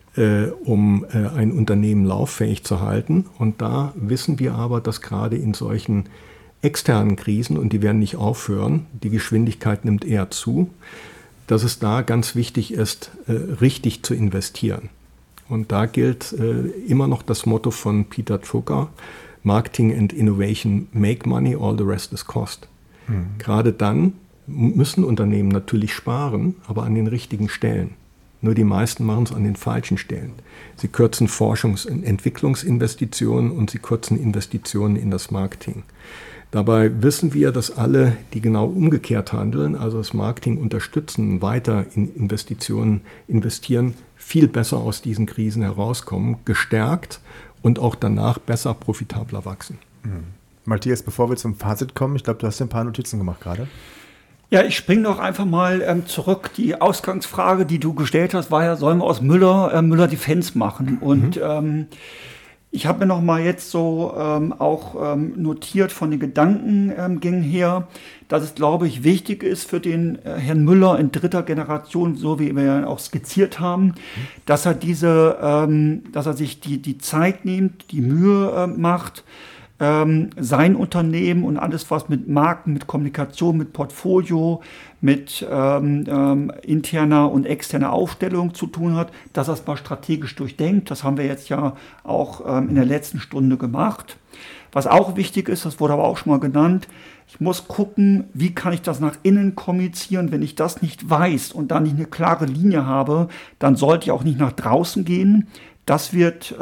um ein Unternehmen lauffähig zu halten. Und da wissen wir aber, dass gerade in solchen externen Krisen, und die werden nicht aufhören, die Geschwindigkeit nimmt eher zu, dass es da ganz wichtig ist, richtig zu investieren. Und da gilt immer noch das Motto von Peter Drucker, Marketing and Innovation make money, all the rest is cost. Gerade dann müssen Unternehmen natürlich sparen, aber an den richtigen Stellen. Nur die meisten machen es an den falschen Stellen. Sie kürzen Forschungs- und Entwicklungsinvestitionen und sie kürzen Investitionen in das Marketing. Dabei wissen wir, dass alle, die genau umgekehrt handeln, also das Marketing unterstützen, weiter in Investitionen investieren, viel besser aus diesen Krisen herauskommen, gestärkt und auch danach besser, profitabler wachsen.
Matthias, bevor wir zum Fazit kommen, ich glaube, du hast ein paar Notizen gemacht gerade.
Ja, ich springe noch einfach mal zurück. Die Ausgangsfrage, die du gestellt hast, war ja, sollen wir aus Müller Defense machen? Und ich habe mir noch mal jetzt so auch notiert von den Gedankengängen her, dass es, glaube ich, wichtig ist für den Herrn Müller in dritter Generation, so wie wir ja auch skizziert haben, dass er dass er sich die Zeit nimmt, die Mühe macht, sein Unternehmen und alles, was mit Marken, mit Kommunikation, mit Portfolio, mit interner und externer Aufstellung zu tun hat, dass er es mal strategisch durchdenkt. Das haben wir jetzt ja auch in der letzten Stunde gemacht. Was auch wichtig ist, das wurde aber auch schon mal genannt, ich muss gucken, wie kann ich das nach innen kommunizieren. Wenn ich das nicht weiß und da nicht eine klare Linie habe, dann sollte ich auch nicht nach draußen gehen. Das wird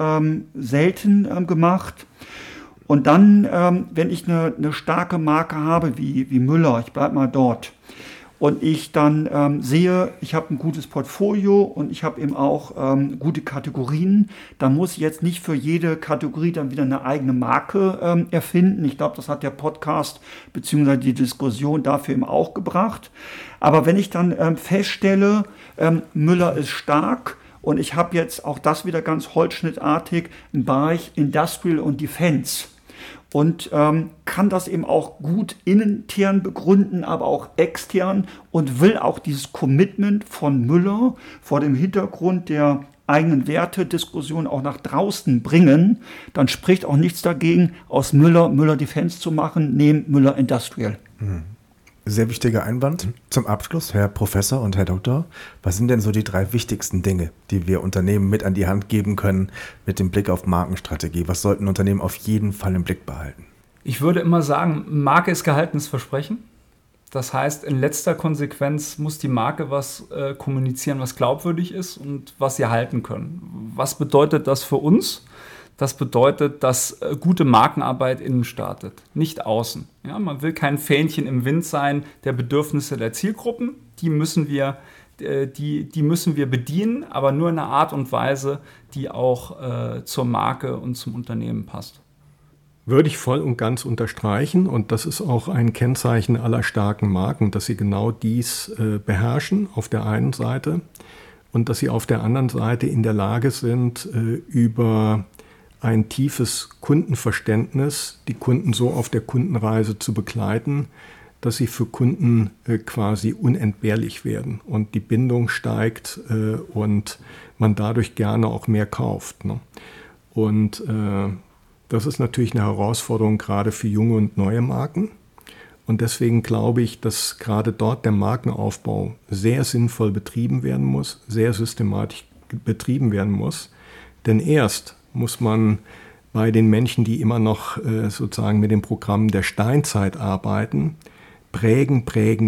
selten gemacht. Und dann, wenn ich eine starke Marke habe, wie Müller, ich bleibe mal dort, und ich dann sehe, ich habe ein gutes Portfolio und ich habe eben auch gute Kategorien, dann muss ich jetzt nicht für jede Kategorie dann wieder eine eigene Marke erfinden. Ich glaube, das hat der Podcast bzw. die Diskussion dafür eben auch gebracht. Aber wenn ich dann feststelle, Müller ist stark, und ich habe jetzt auch das wieder ganz holzschnittartig im Bereich Industrial und Defense. Und kann das eben auch gut intern begründen, aber auch extern und will auch dieses Commitment von Müller vor dem Hintergrund der eigenen Wertediskussion auch nach draußen bringen, dann spricht auch nichts dagegen, aus Müller Defense zu machen, neben Müller Industrial.
Sehr wichtiger Einwand. Zum Abschluss, Herr Professor und Herr Doktor, was sind denn so die 3 wichtigsten Dinge, die wir Unternehmen mit an die Hand geben können mit dem Blick auf Markenstrategie? Was sollten Unternehmen auf jeden Fall im Blick behalten?
Ich würde immer sagen, Marke ist gehaltenes Versprechen. Das heißt, in letzter Konsequenz muss die Marke was kommunizieren, was glaubwürdig ist und was sie halten können. Was bedeutet das für uns? Das bedeutet, dass gute Markenarbeit innen startet, nicht außen. Ja, man will kein Fähnchen im Wind sein der Bedürfnisse der Zielgruppen. Die müssen wir bedienen, aber nur in einer Art und Weise, die auch zur Marke und zum Unternehmen passt.
Würde ich voll und ganz unterstreichen. Und das ist auch ein Kennzeichen aller starken Marken, dass sie genau dies beherrschen auf der einen Seite und dass sie auf der anderen Seite in der Lage sind, über ein tiefes Kundenverständnis, die Kunden so auf der Kundenreise zu begleiten, dass sie für Kunden quasi unentbehrlich werden und die Bindung steigt und man dadurch gerne auch mehr kauft. Ne? Und das ist natürlich eine Herausforderung gerade für junge und neue Marken. Und deswegen glaube ich, dass gerade dort der Markenaufbau sehr sinnvoll betrieben werden muss, sehr systematisch betrieben werden muss. Denn erst muss man bei den Menschen, die immer noch sozusagen mit dem Programm der Steinzeit arbeiten, prägen,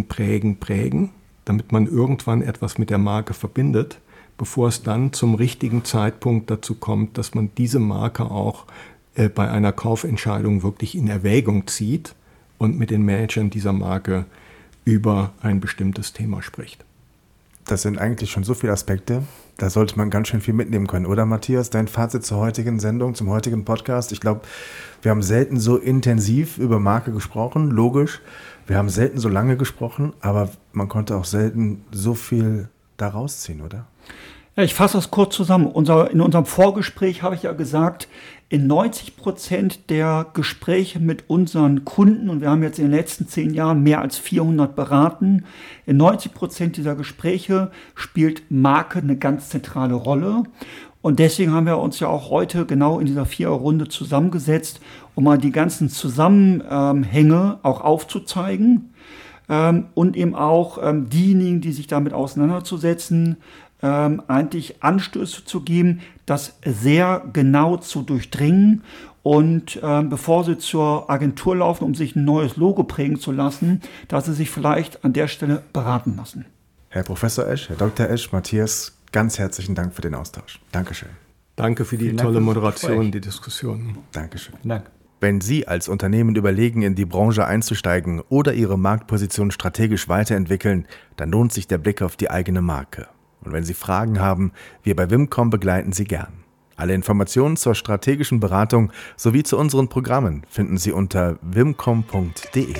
damit man irgendwann etwas mit der Marke verbindet, bevor es dann zum richtigen Zeitpunkt dazu kommt, dass man diese Marke auch bei einer Kaufentscheidung wirklich in Erwägung zieht und mit den Managern dieser Marke über ein bestimmtes Thema spricht.
Das sind eigentlich schon so viele Aspekte, da sollte man ganz schön viel mitnehmen können. Oder Matthias, dein Fazit zur heutigen Sendung, zum heutigen Podcast? Ich glaube, wir haben selten so intensiv über Marke gesprochen, logisch. Wir haben selten so lange gesprochen, aber man konnte auch selten so viel da rausziehen, oder?
Ja, ich fasse das kurz zusammen. In unserem Vorgespräch habe ich ja gesagt, in 90% der Gespräche mit unseren Kunden, und wir haben jetzt in den letzten 10 Jahren mehr als 400 beraten, in 90% dieser Gespräche spielt Marke eine ganz zentrale Rolle. Und deswegen haben wir uns ja auch heute genau in dieser 4er-Runde zusammengesetzt, um mal die ganzen Zusammenhänge auch aufzuzeigen und eben auch diejenigen, die sich damit auseinanderzusetzen, eigentlich Anstöße zu geben, das sehr genau zu durchdringen und bevor Sie zur Agentur laufen, um sich ein neues Logo prägen zu lassen, dass Sie sich vielleicht an der Stelle beraten lassen.
Herr Professor Esch, Herr Dr. Esch, Matthias, ganz herzlichen Dank für den Austausch. Dankeschön.
Danke für die tolle Moderation, die Diskussion.
Dankeschön.
Danke.
Wenn Sie als Unternehmen überlegen, in die Branche einzusteigen oder Ihre Marktposition strategisch weiterentwickeln, dann lohnt sich der Blick auf die eigene Marke. Und wenn Sie Fragen haben, wir bei Wimcom begleiten Sie gern. Alle Informationen zur strategischen Beratung sowie zu unseren Programmen finden Sie unter wimcom.de.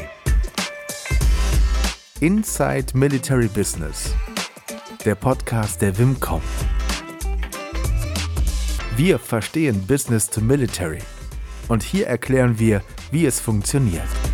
Inside Military Business, der Podcast der Wimcom. Wir verstehen Business to Military und hier erklären wir, wie es funktioniert.